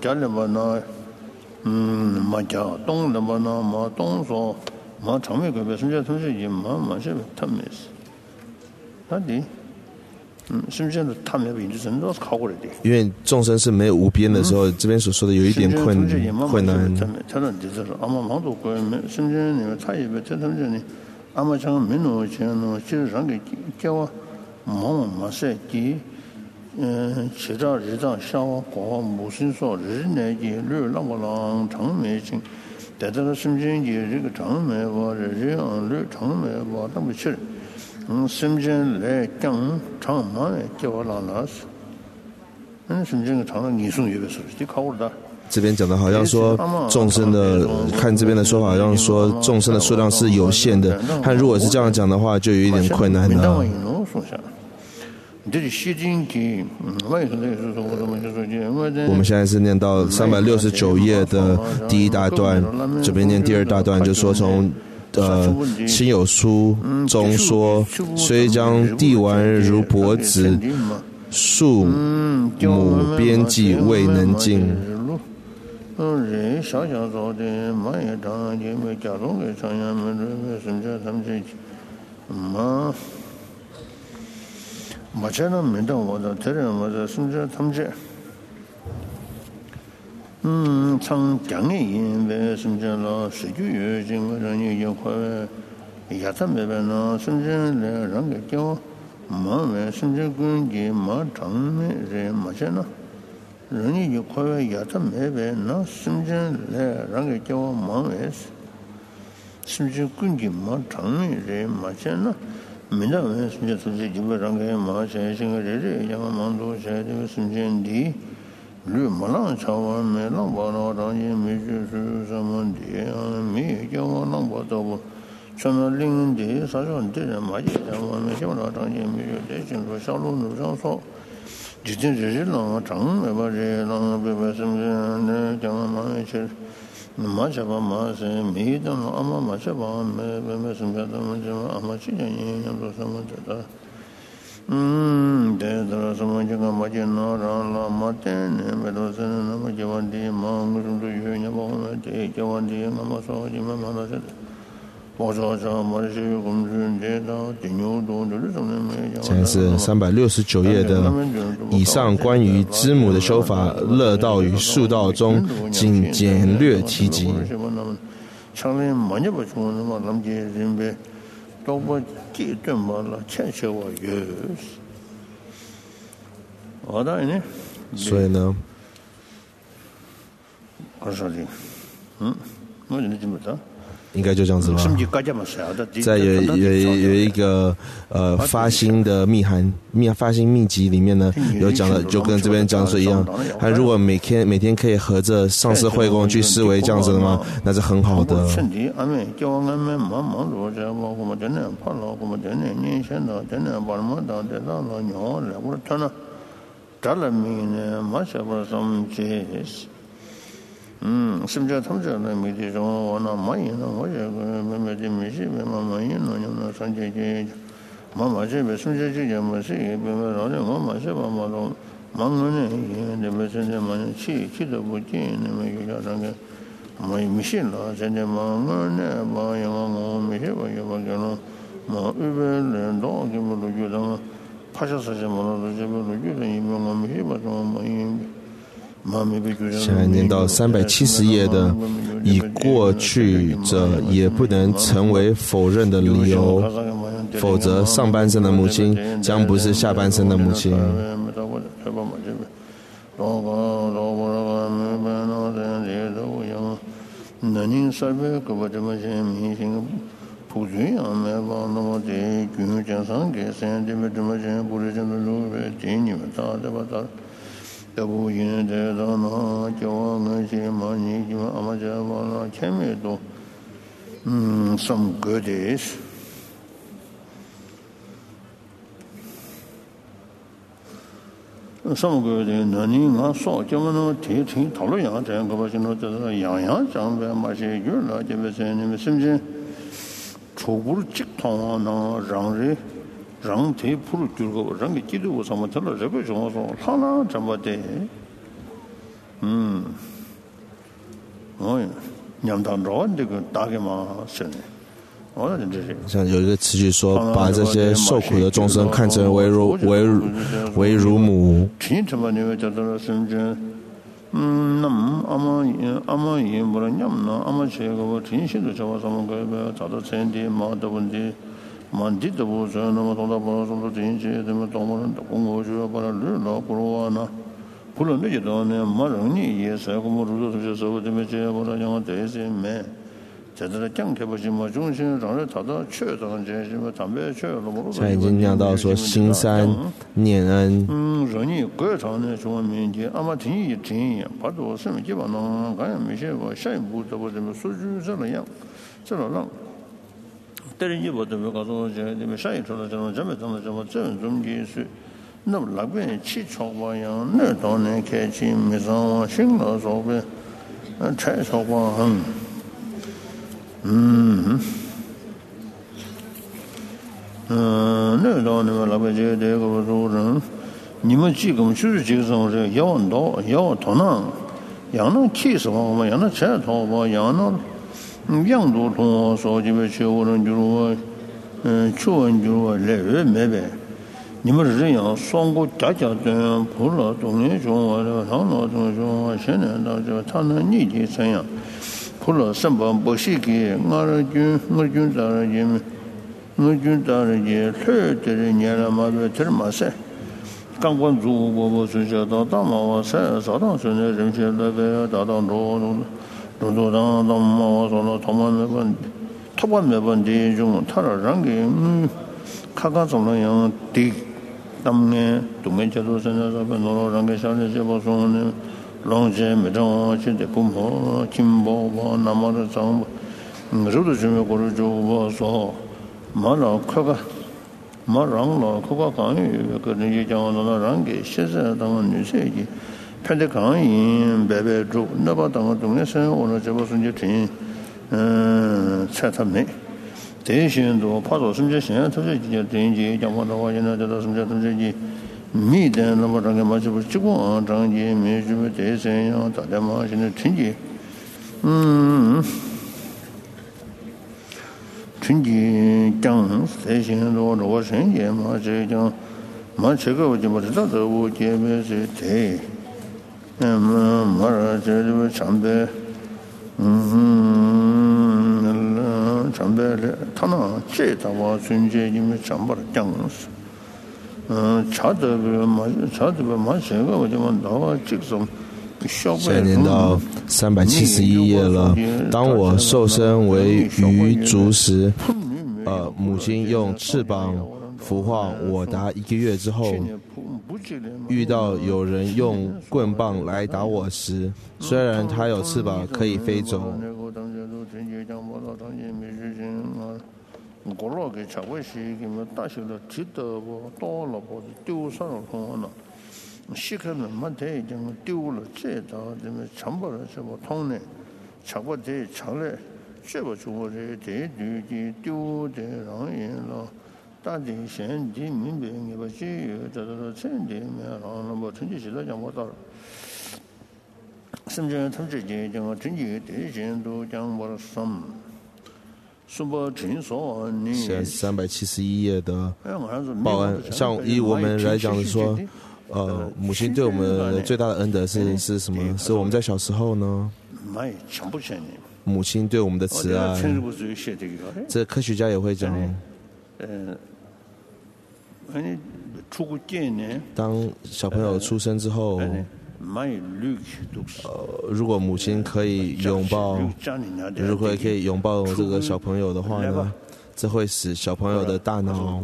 嗯，嘛叫东的嘛那嘛东说嘛长眉个别甚至同时也嘛嘛是他们是。那你，嗯，是不是他们本身都是靠过来的？ 因为众生是没有无边的时候，嗯、这边所说的有一点困困难。 他们就是阿妈忙多过，是不是你们差一辈在他们这里，阿妈讲没弄钱弄，就是让给叫我忙忙设计，嗯，七张日张下过木心说日内的日那么浪长眉心，在这个深圳的这个长眉吧，日样日长眉吧，那么去。嗯，深圳来讲长嘛，叫我老老师。嗯，深圳个长的你送一个是就考我的。 这边讲的好像说众生的，看这边的说法，好像说众生的数量是有限的。看如果是这样讲的话，就有一点困难了。我们现在是念到三百六十九页的第一大段，这边念第二大段，就说从。呃，亲友书中说，虽将地丸如脖子，树母边际未能尽。 人想想做的，嘛也当也没家中给长阳们这甚至他们这，嘛，嘛这能没到我的，这人我的甚至他们这。嗯，从讲的因为甚至了十九月经过人家就快也在那边呢，甚至来让给叫马外，甚至跟给马长的人马些呢，人家就快也在那边呢，甚至来让给叫马外是， 심지 끊기만 장미래 마찬나 민다면 심지 소지 집어랑게 마찬가지가 양만도 셔도 심지인디 류만랑 차원 매랑 바나랑이 미주수 사만디 미경원랑 바도 전화링인데 사전들은 많이 잡아면 시원하다니 미주 대신로 샤로는 상소 지진지진랑 장매바리랑 베베스는 장만이 마셔봐 마세 미던 아마 마셔봐 매매스면도 아마 시간이 좀 삼았다 음 대더라서 먼저가 맞이나라 마텐 메로서는 아마 저한테 마음으로도 유연해 보면 돼 저한테 아마서 지만 하나서 보조자 말시 공준제다 dinyo도 좀 现在是三百六十九页的以上关于知母的修法乐道与术道中仅简略提及。所以呢，应该就这样子吧。在有有有一个呃发心的密函密发心秘籍里面呢，有讲的就跟这边讲的一样。他如果每天每天可以合着上次会供去思维这样子的吗？那是很好的。 음, 심지어 탐정은 미디죠. 원나 많이 나오죠. 매매지 미시 매만이 나오는 산재지. 마마제 심지어지 뭐지? 매매라는 마마제 마마로 망문에 이제 매선에 많이 치 치도 보지. 매매라는 게 많이 미신라. 전에 망문에 마야마 미시 와야마는 뭐 우베는 도기물로 주다. 파셔서지 뭐로 제물로 주다. 이명만 미시 봐도 많이现在念到三百七十页的已过去者也不能成为否认的理由，否则上半生的母亲将不是下半生的母亲。여보 인데다나 교원은 많이 좀 아마자마나 캠에도 음 some good is some good is 너니가 소점은 대挺讨论样这样个吧现在就是样样讲呗嘛些有了这边是你们甚至初步직통나让人让대풀을 들고 랑게 기도고 삼아 들어 저거 정어서 하나 잡아대 음 어이 냠단로这个大概嘛是呢像有一个词句说把这些受苦的众生看成为如为为乳母 음, 남 아마 아마 이 뭐라 냠나 아마 제가 뭐 진실도 잡아서 뭔가 자도 전에 마도 본데 만디도 보서 너무 돈다 벌어서 진지 되면 돈은 공부 줘 봐라 르라 보러와나 불은 이제도네 마르니 예서 공부를 해서 되면 제 뭐라 영어 대세매 제대로 경계보지 뭐 중심 정을 다도 최소한 제시 뭐 담배 최로 모르고 现在已经讲到说心善念恩嗯人你各场的什么面积阿妈听一听把多什么基本上感觉没些我下一步都不怎么数据这样这种让但是你不怎么告诉我这你们下一周的这种这么这么这么这种技术那么那边起床吧样那当年开启没上网新了说呗嗯拆床吧嗯嗯嗯那当年老百姓这个说人你们几个就是这个时候这要到要到那要那气死我们要那拆床吧要那样都通说这边去我们就说嗯去问就说来人没呗你们是这样双过家家的普了东年中我的唐老中中现在到这他那你的怎样普了什么不是给我的军我军大人们我军大人也是的年了嘛的这么些刚关注我我是叫到大马我才少当时的人些那个大当中中中当当嘛我说了他们那个 토반 매번데 좀 타라랑게 음 카가정랑 디 담네 동면제도 선에서 노로랑게 살려서 보소는 롱제 메동 진짜 부모 김보고 남아서 좀 저도 좀 고르죠 봐서 말아 카가 말랑로 그거 강이 그런 얘기하는 시세당은 뉴스이지 편대 강인 배배주 너바당 동네서 오늘 저것은 이제 음 차탐네 대신도 파도 심지어现在이제 대인지 장관도 와이나 저도 심지어 저기 미된 넘어가게 맞아 버리고 장지 매주 대세요 다들现在진지 음 진지 장 대신도 로 생계 뭐这种 뭐 제가 오지 못해서 오 제메스 대 음 뭐라 저도 참배 음 참배를 타나 제다와 순제님이 참바를 장스 음 차도 뭐 차도 뭐 제가 오지 못 나와 직접 现在念到三百七十一页了。当我受身为鱼族时，呃，母亲用翅膀孵化我达一个月之后，遇到有人用棍棒来打我时，虽然它有翅膀可以飞走。 시간은 만대 좀丢了这到这么全部的什么通呢差不多长了这不出这这这丢的让人了大地现的明白你把这这这真的没让那么成绩现在讲不到甚至他们之间讲成绩的人都讲我什么现三百七十一页的报恩，像以我们来讲的说。呃，母亲对我们最大的恩德是是什么？是我们在小时候呢？母亲对我们的慈爱，这科学家也会讲。当小朋友出生之后，呃，如果母亲可以拥抱，如果可以拥抱这个小朋友的话呢，这会使小朋友的大脑。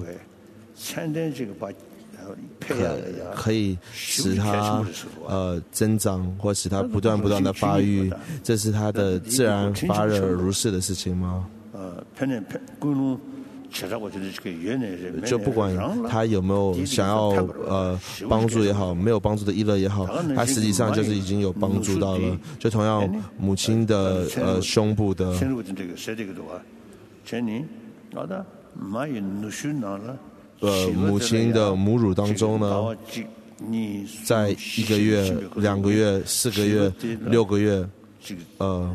可可以使他呃增长，或使他不断不断的发育，这是他的自然发热如是的事情吗？就不管他有没有想要呃帮助也好，没有帮助的意乐也好，他实际上就是已经有帮助到了。就同样母亲的呃胸部的。呃，母亲的母乳当中呢，在一个月、两个月、四个月、六个月，呃，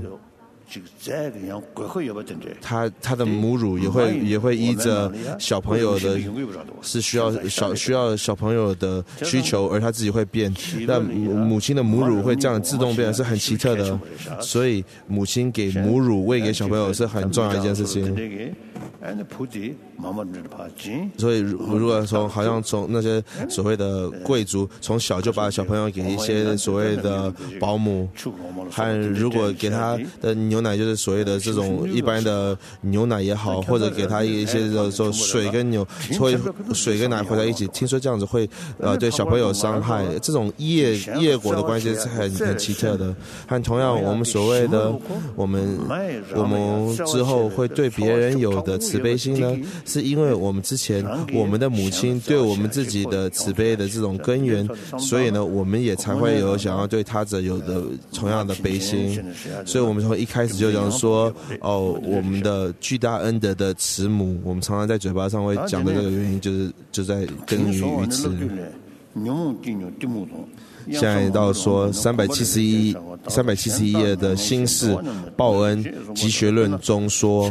他他的母乳也会也会依着小朋友的，是需要小需要小朋友的需求，而他自己会变。但母亲的母乳会这样自动变，是很奇特的。所以母亲给母乳喂给小朋友是很重要的一件事情。所以，如果从好像从那些所谓的贵族从小就把小朋友给一些所谓的保姆，和如果给他的牛奶就是所谓的这种一般的牛奶也好，或者给他一些的说水跟牛会水跟奶混在一起，听说这样子会呃对小朋友伤害。这种业业果的关系是很很奇特的。和同样我们所谓的我们我们之后会对别人有的慈悲心呢，是因为我们之前我们的母亲对我们自己的慈悲的这种根源，所以呢我们也才会有想要对他者有的同样的悲心。所以我们从一开始就讲说哦，我们的巨大恩德的慈母，我们常常在嘴巴上会讲的这个原因，就是就在根源于此。现在到说三百七十一三百七十一页的心事报恩集学论中说。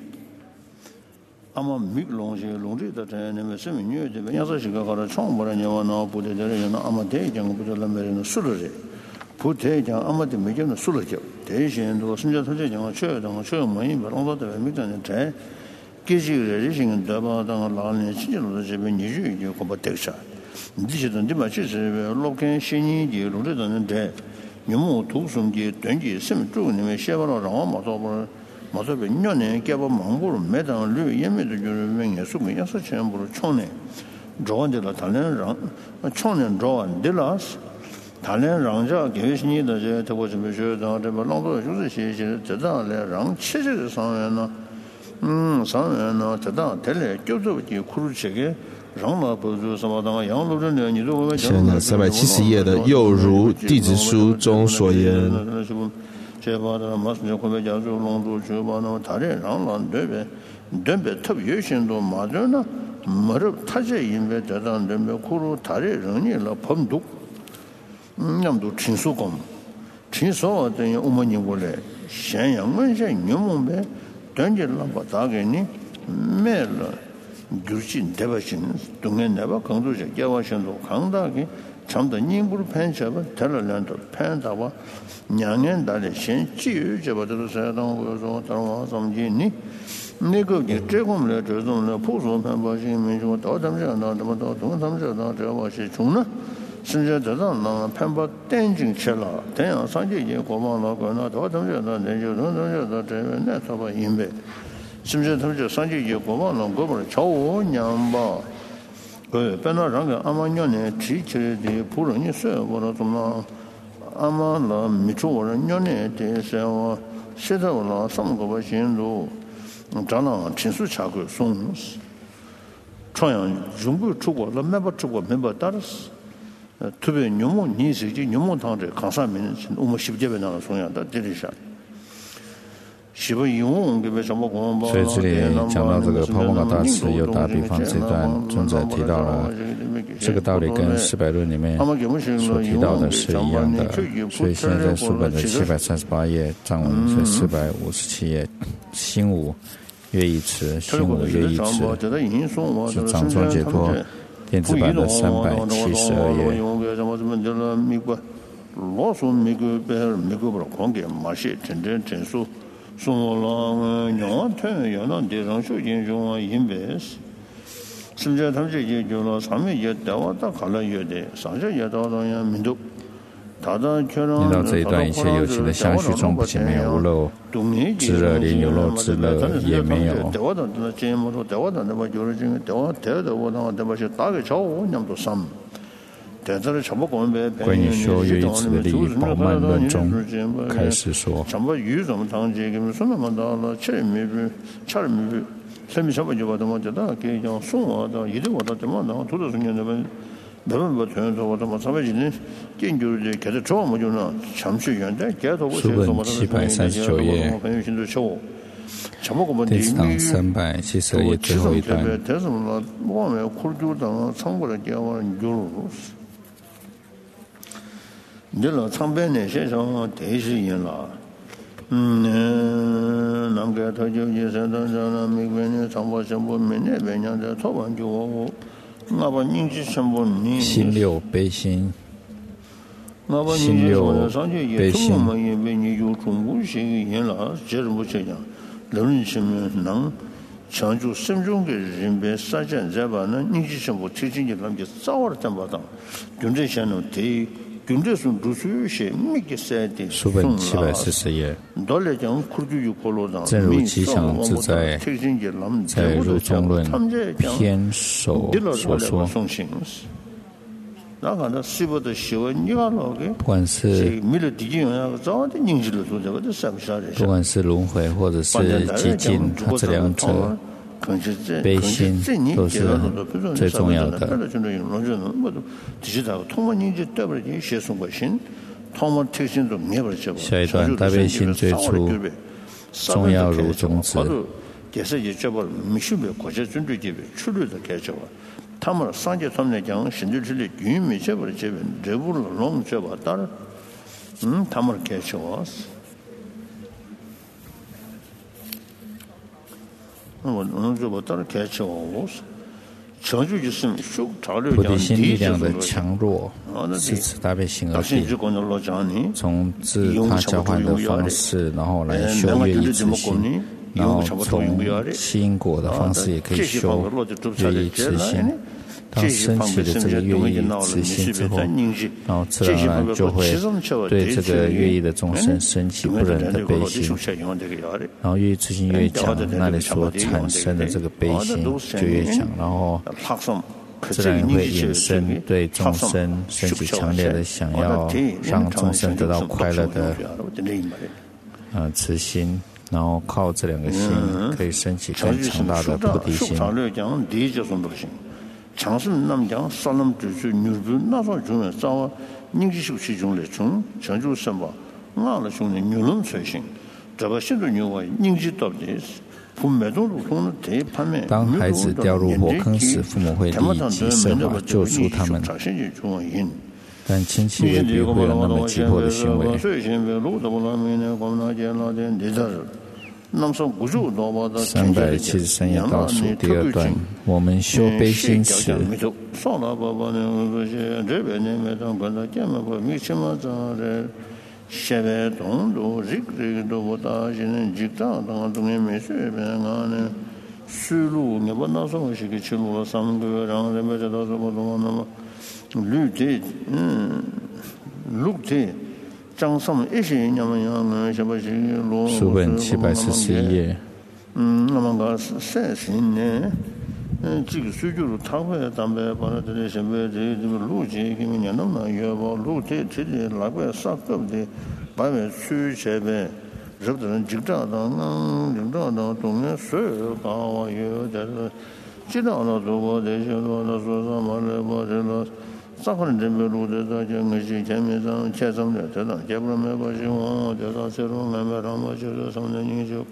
아마 미글롱시 롱리다 때문에 세미뉴에 되면 야서시가 가라 총보라냐와 나 부대들이나 아마 대장 부들라면은 술을 부대장 아마도 매견은 술을죠. 대신도 순자 선제장은 최여당 최여만이 바람도 미단에 대 계시를 신경 더바당 라는 신경도 집에 니주이 고바 대사. 니시던데 마치스 로켄 신이지 롱리다는데 너무 도성지 된지 심 주님의 셰바로 라마 마도버 마서베 년에 개버 망고로 매당 류 예매도 주는 명예 수고 약서 전부로 총내 조원들로 달래랑 총내 조원들라스 달래랑자 계신이다 제 되고 좀 쉬어도 저 농도就是些些这样来让七十个商人呢嗯商人呢这样带来就是的苦这个让了不是什么当养路人呢你说我现在三百七十页的又如弟子书中所言这把的马上会被加入龙族去把那他这让了对呗对呗特别行动马上呢没有他这因为这样对呗苦路他这人呢了碰到嗯那么多亲属工亲属等于我们人过来咸阳文些你们呗等着了把大概呢没了就是对吧行东南那边更多些给我先做看到的참다 님부로 펜셔버 달라란도 펜다와 냥년 달에 신지유 저버도 사동 그래서 따라와 섬지니 내가 제공을 저도 포소 판바신 민주 더 담자나 더 동담자나 저것이 중나甚至这种呢判把电竞去了这样上去也国防了可能더 담자나 내就能能就这边那他把因为甚至他们就上去也国防了国防朝我娘吧그 배나랑가 아마년에 지체의 부르니 쇠고로 좀 아마라 미초는 년에 대해서 세도로 삼고바 신도 장난 친수 차고 송 초양 중부出国了 매버出国 매버 따라스特别牛木你是就牛木堂这康山民我们西北这边那松阳的这里上所以这里讲到这个帕旺嘎大师又打比方这段尊者提到了这个道理跟四百论里面所提到的是一样的，所以现在书本的七百三十八页藏文是四百五十七页心无乐意词心无乐意词是藏传解脱电子版的三百七十二页送了两天要那地上修建中啊因为甚至他们这些就了上面也带我到看了有的上下也到了呀民族念到这一段，一切有情的相续中不仅没有无漏之乐，连有漏之乐也没有。关于说乐意词的利益饱满论中开始说书本七百三十九页第四堂三百七十二页最后一段你老长白呢先生电视人了嗯南个他就也是当上了美国人长波全部没那边人在台湾就我我把年纪全部你心六悲心心六悲心因为你有中国些人了接着不这样人什么能抢救心中的人被杀减在吧那年纪全部提醒你他们就早了怎么当就这些呢对书本七百四十页正如其想自在在入中论篇首所说不管是不管是轮回或者是寂静它这两者悲心都是最重要的。下一段大悲心最初重要如种子。他们上界他们来讲，甚至是云没这边这边，这不龙这边打了，嗯，他们开始哇。我我这不到了开始我强就就是修潮流讲心力量的强弱是此大悲心而定从自他交换的方式然后来修乐意之心然后从吸因果的方式也可以修乐意之心当升起的这个乐意慈心之后，然后自然而然就会对这个乐意的众生升起不忍的悲心，然后乐意慈心越强，那里所产生的这个悲心就越强，然后自然会引申对众生升起强烈的想要让众生得到快乐的呃慈心，然后靠这两个心可以升起更强大的菩提心。 장심 남장 살람 주주 뉴르 나서 주면 싸워 닝지식 중에 중 전주 선바 나를 중에 뉴는 최신 저거 신도 뉴와 닝지도지 当孩子掉入火坑时，父母会立即设法救出他们，但亲戚未必会有那么急迫的行为。三百七十三页倒数第二段，我们修悲心时， 쉐베 동도 직직도 보다시는 직당당 동에 메시베가네 수루 네번나서 시기 치루로 삼거랑 레메자도 보도는 루티 루티 장섬 이시냐면 샤바시 로 书本七百四十一页。 嗯，那么个三十年。嗯，这个水就是他会咱们把它这里什么这这个路径给你弄那也把路这这里哪个啥个的，把面水这边，日本人经常当当经常当东面水搞啊有这个，经常那中国这些罗那说什么的么这个，啥可能这边路这这就我是前面上前上的这当，结果没把希望这到这种俺们上么就是上的人就。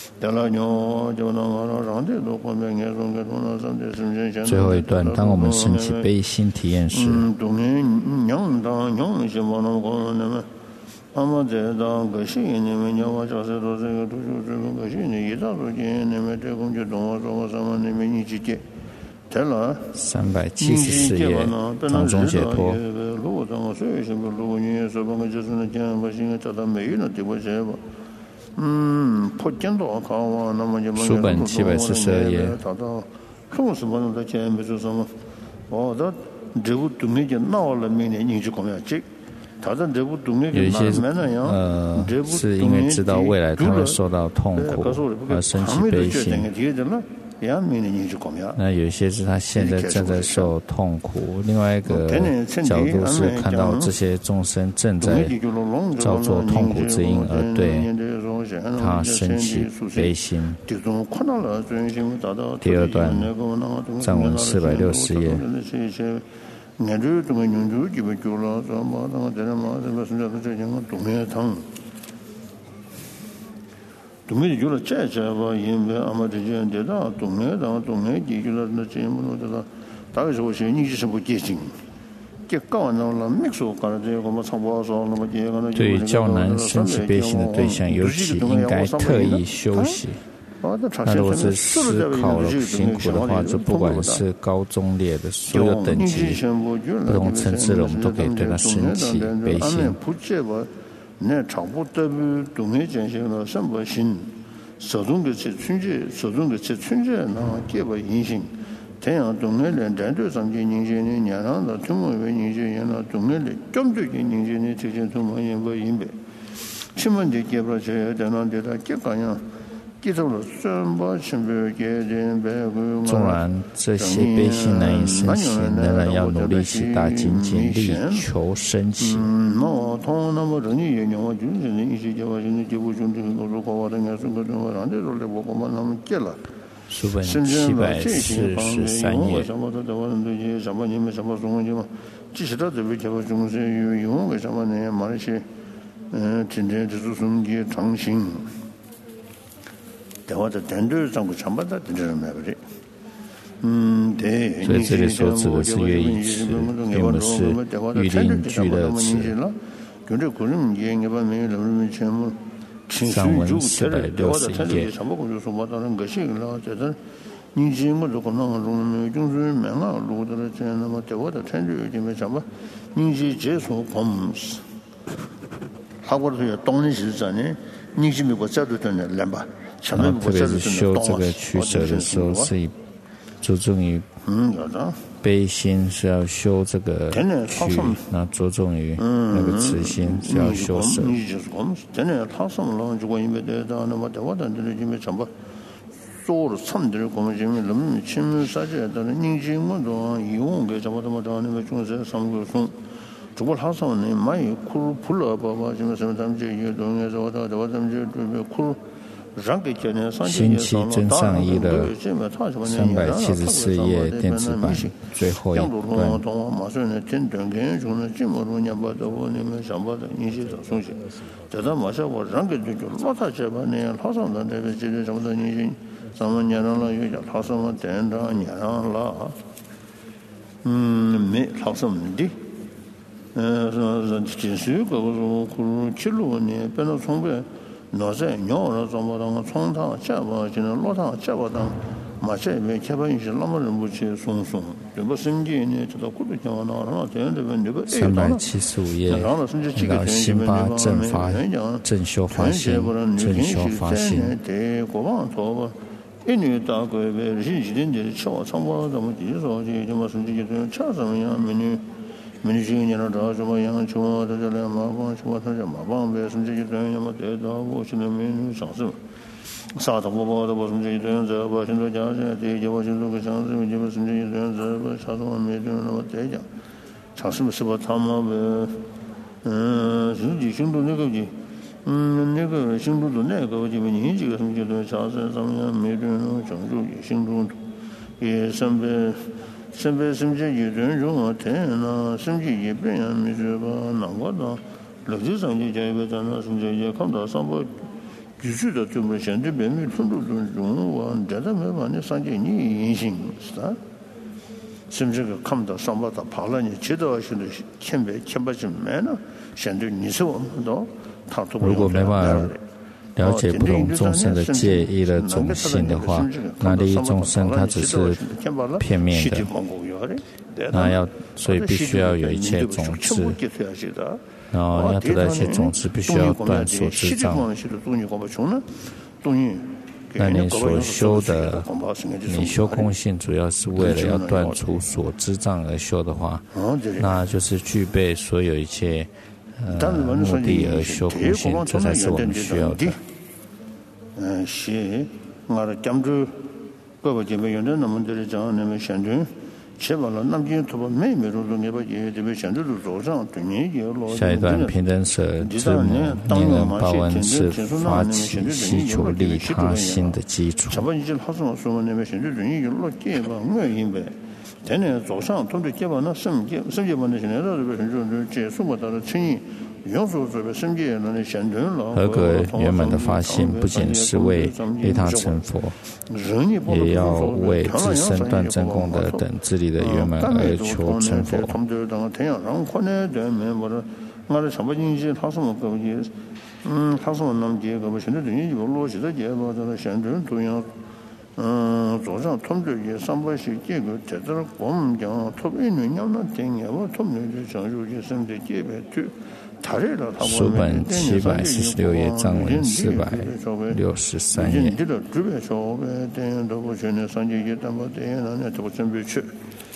最后一段，当我们升起悲心体验时，三百七十四页当中解脱。 嗯， 书本七百四十二页。 从什么的前面说什么？哦，他这部东西就闹了，明年你就讲要这，他的这部东西有一些呃，是因为知道未来他会受到痛苦而升起悲心。那有些是他现在正在受痛苦，另外一个角度是看到这些众生正在造作痛苦之因，而对他升起悲心。第二段藏文四百六十页。 东北就了这这吧，因为俺们这些的那东北当东北地就了那这么多的，大概是我说你是不接近，这高那了没说搞的这个我们差不多说那么这个。 对于较难升起悲心的对象，尤其应该特意休息。那如果是思考了辛苦的话，就不管是高中列的所有等级、不同层次的，我们都可以对他升起悲心。 那差不多东北进行了什么心，手中的这春节，手中的这春节那结不影响。这样东北人战斗上去影响的，年上的中国人影响了东北人针对的影响的这些中国人不明白。什么的结不这在那的他结个样。 纵然这些悲心难以升起，仍然要努力起大精进，力求升起。书本七百四十三页。 嗯，今天就是从你创新。 所以这里所指的是乐意词，并不是玉林俱乐词。藏文四百六十一页。 你是我这个那个中就是蛮啊，路的了这那么在我的产业里面什么，你是接触公司，他过去当然是这呢，你是美国制度的人吧？ 啊，特别是修这个取舍的时候，是以注重于嗯，有的。 悲心是要修这个去，那着重于那个慈心是要修舍。 真的他什么了？就我因为得到那么的，我等这里就没成吧。做了差不多，我们这边人民亲民啥子，但是年轻我都以往给怎么怎么着，那么总是上个送。如果他什么呢？买一苦苦了爸爸，什么什么咱们这有东西说到，我咱们就准备苦。 星期真上译的三百七十四页电子版最后一段。 嗯，没老什么的，嗯，是进水个个可七六年变到从北。那在鸟了，怎么当床堂、家吧，现在老堂、家吧当，马这边开发一些那么人不去松松，这不生计呢，这个古代讲那那这样的问题不？ 三百七十五页，到辛巴正发正修发心，正修发心。 对，国王说吧，一年大概呗，星期天的吃完差不多，咱们第一说就就么生计就吃什么样美女。民间年了找什么样求在这来麻烦什么他叫麻烦呗甚至于这样么得到我现在没有想什么啥都不包的我甚至于这样子吧现在讲现在就我现在个想什么就不甚至于这样子吧啥都没这那么得讲尝试是吧他们呗嗯实际行动那个的嗯那个行动的那个就年纪个什么就对啥子上面没这种讲究也行动也上边身边甚至有人用啊，天呐，甚至也别人没说吧，难过的，楼梯上就在一个在那，甚至也看到上坡，继续的这么现在别没冲突中中啊，这都没把你上街你隐形是吧？甚至个看到上坡他爬了，你知道现在前边前边是没了，现在你说到他都如果没办法了解不同众生的介意的种性的话，那利益众生它只是片面的，那要所以必须要有一切种子，然后要得到一切种子，必须要断所知障。那你所修的，你修空性主要是为了要断除所知障而修的话，那就是具备所有一切。呃，目的而修空性，这才是我们需要的。 嗯，是，我的讲究，各个姐妹用的那么多的讲，那么现在，确保了南京土巴妹妹中中也把也这边现在都做上，对你也老。 下一段平等舍字母念人报恩是发起祈求利他心的基础。 什么一些他说说那边现在人有老结巴，我因为。天天早上通对结巴那生结生结巴那现在到这边很多结束嘛，到了成瘾，用说这边生结那现成了。 合格圆满的发心，不仅是为利他成佛，也要为自身断真功德等自力的圆满而求成佛。 他们就当天阳让可能对面我的我的什么经济，他什么高级，嗯，他什么那么结个吧，现在人家就落实的结巴，在那现成同样。嗯，早上他们这也上班时这个在这我们讲，他们一年那经验，我他们就享受就生在这边去，他这了他们。 书本七百四十六页，藏文四百六十三页。 这个这边说呗，等下都不去那上街一单吧，等下那都不准备去。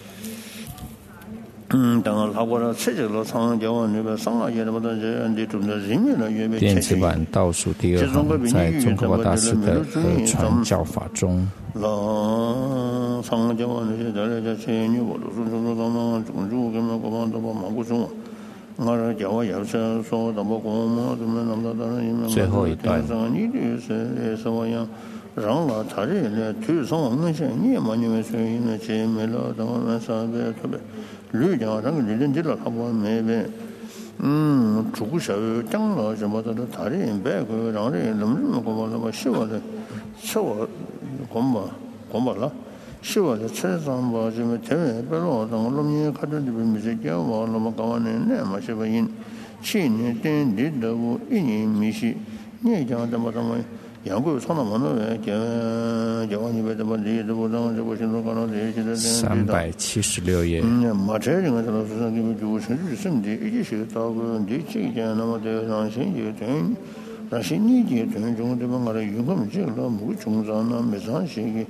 嗯，当然，他过了吃这个长叫我那个上海也那么多人的种的人民了，也没电子版倒数第二行，在中国大师的合传教法中。 老长叫我那些在那在前女我都说说说他们种族跟那国防都把忙不中，我说叫我也是说怎么国嘛，怎么那么多人最后一段。 你就是什么样？让了他这呢，推上我们些你嘛，你们说那些没了，等我们上边特别。绿讲那个女人知道他们没呗，嗯，助手讲了什么的，他人白个让人那么那么过那么希望的，希望光吧光吧了，希望的车上吧什么天外白了，当我们看着这边没些讲话，那么搞完呢，那么些个人，去年等的都一年没去，你讲怎么怎么。杨贵唱到蛮多人，讲讲完你别怎么离，这不让这不现在搞到这现在三百七十六页。 嗯，马车人啊，这老师说你们就城市生的，一些到个你这讲那么的让先就等，让先你就等中这帮我的员工们这个没中上那没上些个，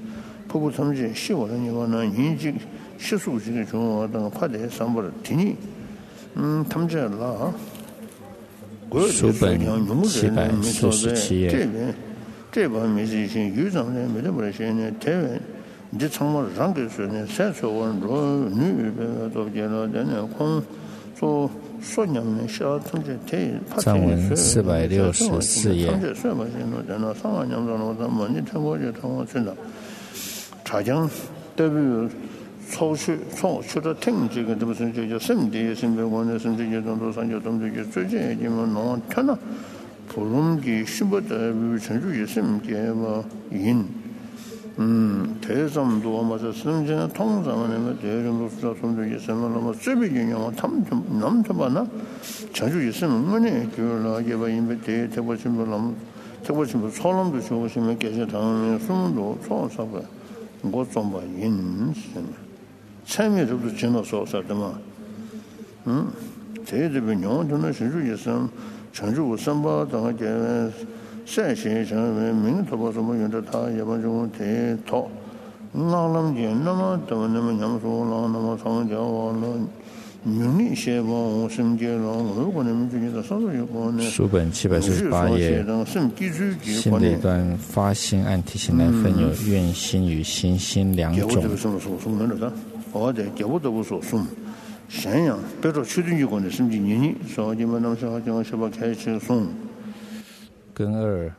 포부 삼지 시월은 이거는 인지 시수지의 중앙당 파대 삼벌 뒤니 음 탐제라 书本七百四十七页。 这本没是新有章呢，没得不是新呢。台湾你常往上个说呢，三说完说女的都见了，但呢空说说年呢小同志台。 藏文四百六十四页。 同志说嘛，现在在那上万年中了，咱们你听过就听过村长，查江代表。超去超去的听这个，这不是就叫身体身边我的身体就当做上就当做就最近你们弄看了，普通的什么的成就也是唔见嘛因，嗯，台上多嘛这身体通常那么台上都知道成就也是嘛，那么这边人啊，他们就那么他妈呢，成就也是么呢，就了也把因为台台湾什么那么，台湾什么超人都说什么感谢他们什么都超啥个，我装把因是。参与都是见到少少的嘛，嗯，这这边娘他那成就也是，成就三八当个点陕西像民头吧什么用的他也把这种这套，那那么点那么怎么那么娘说那那么长条啊那，名利些吧生阶了，如果你们最近在上头有关呢， 书本七百四十八页，新的一段发心按题型来分有愿心与心心两种。 我在节目都不说送，咸阳别说确定有关的身体年龄，说你们那么小孩讲小把开始送。 根二，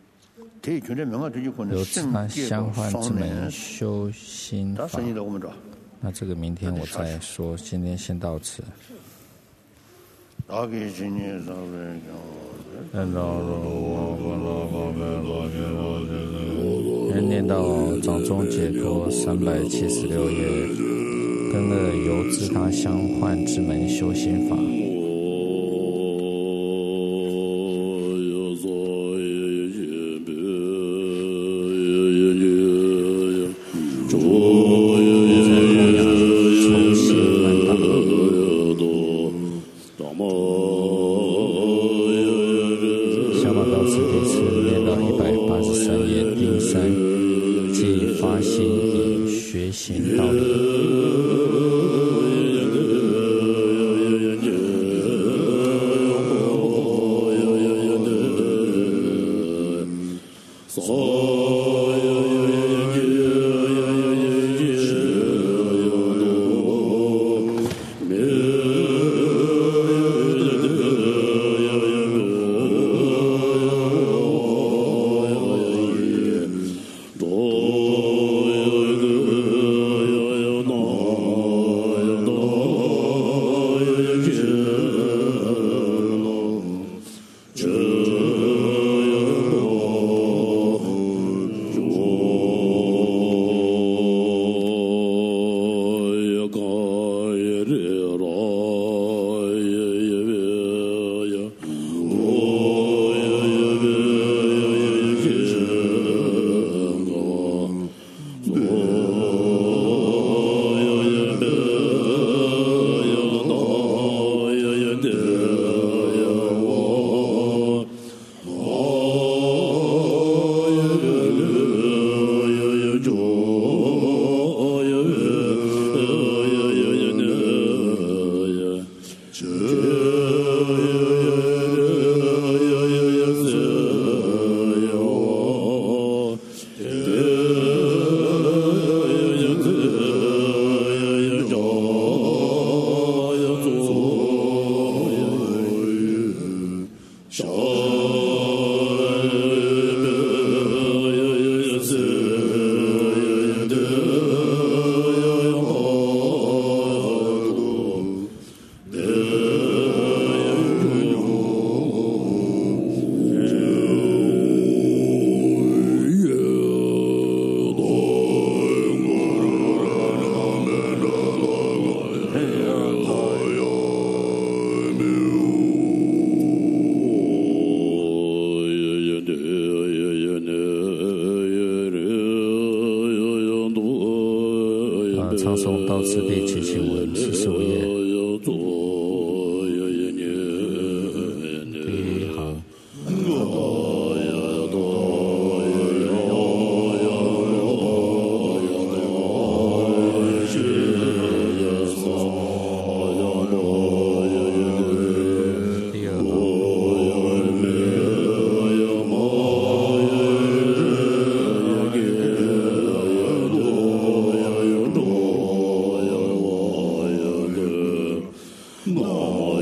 由他相换之门修心法。那这个明天我再说，今天先到此。念到掌中解脱三百七十六页，跟了由自他相换之门修心法。 Oh 哦。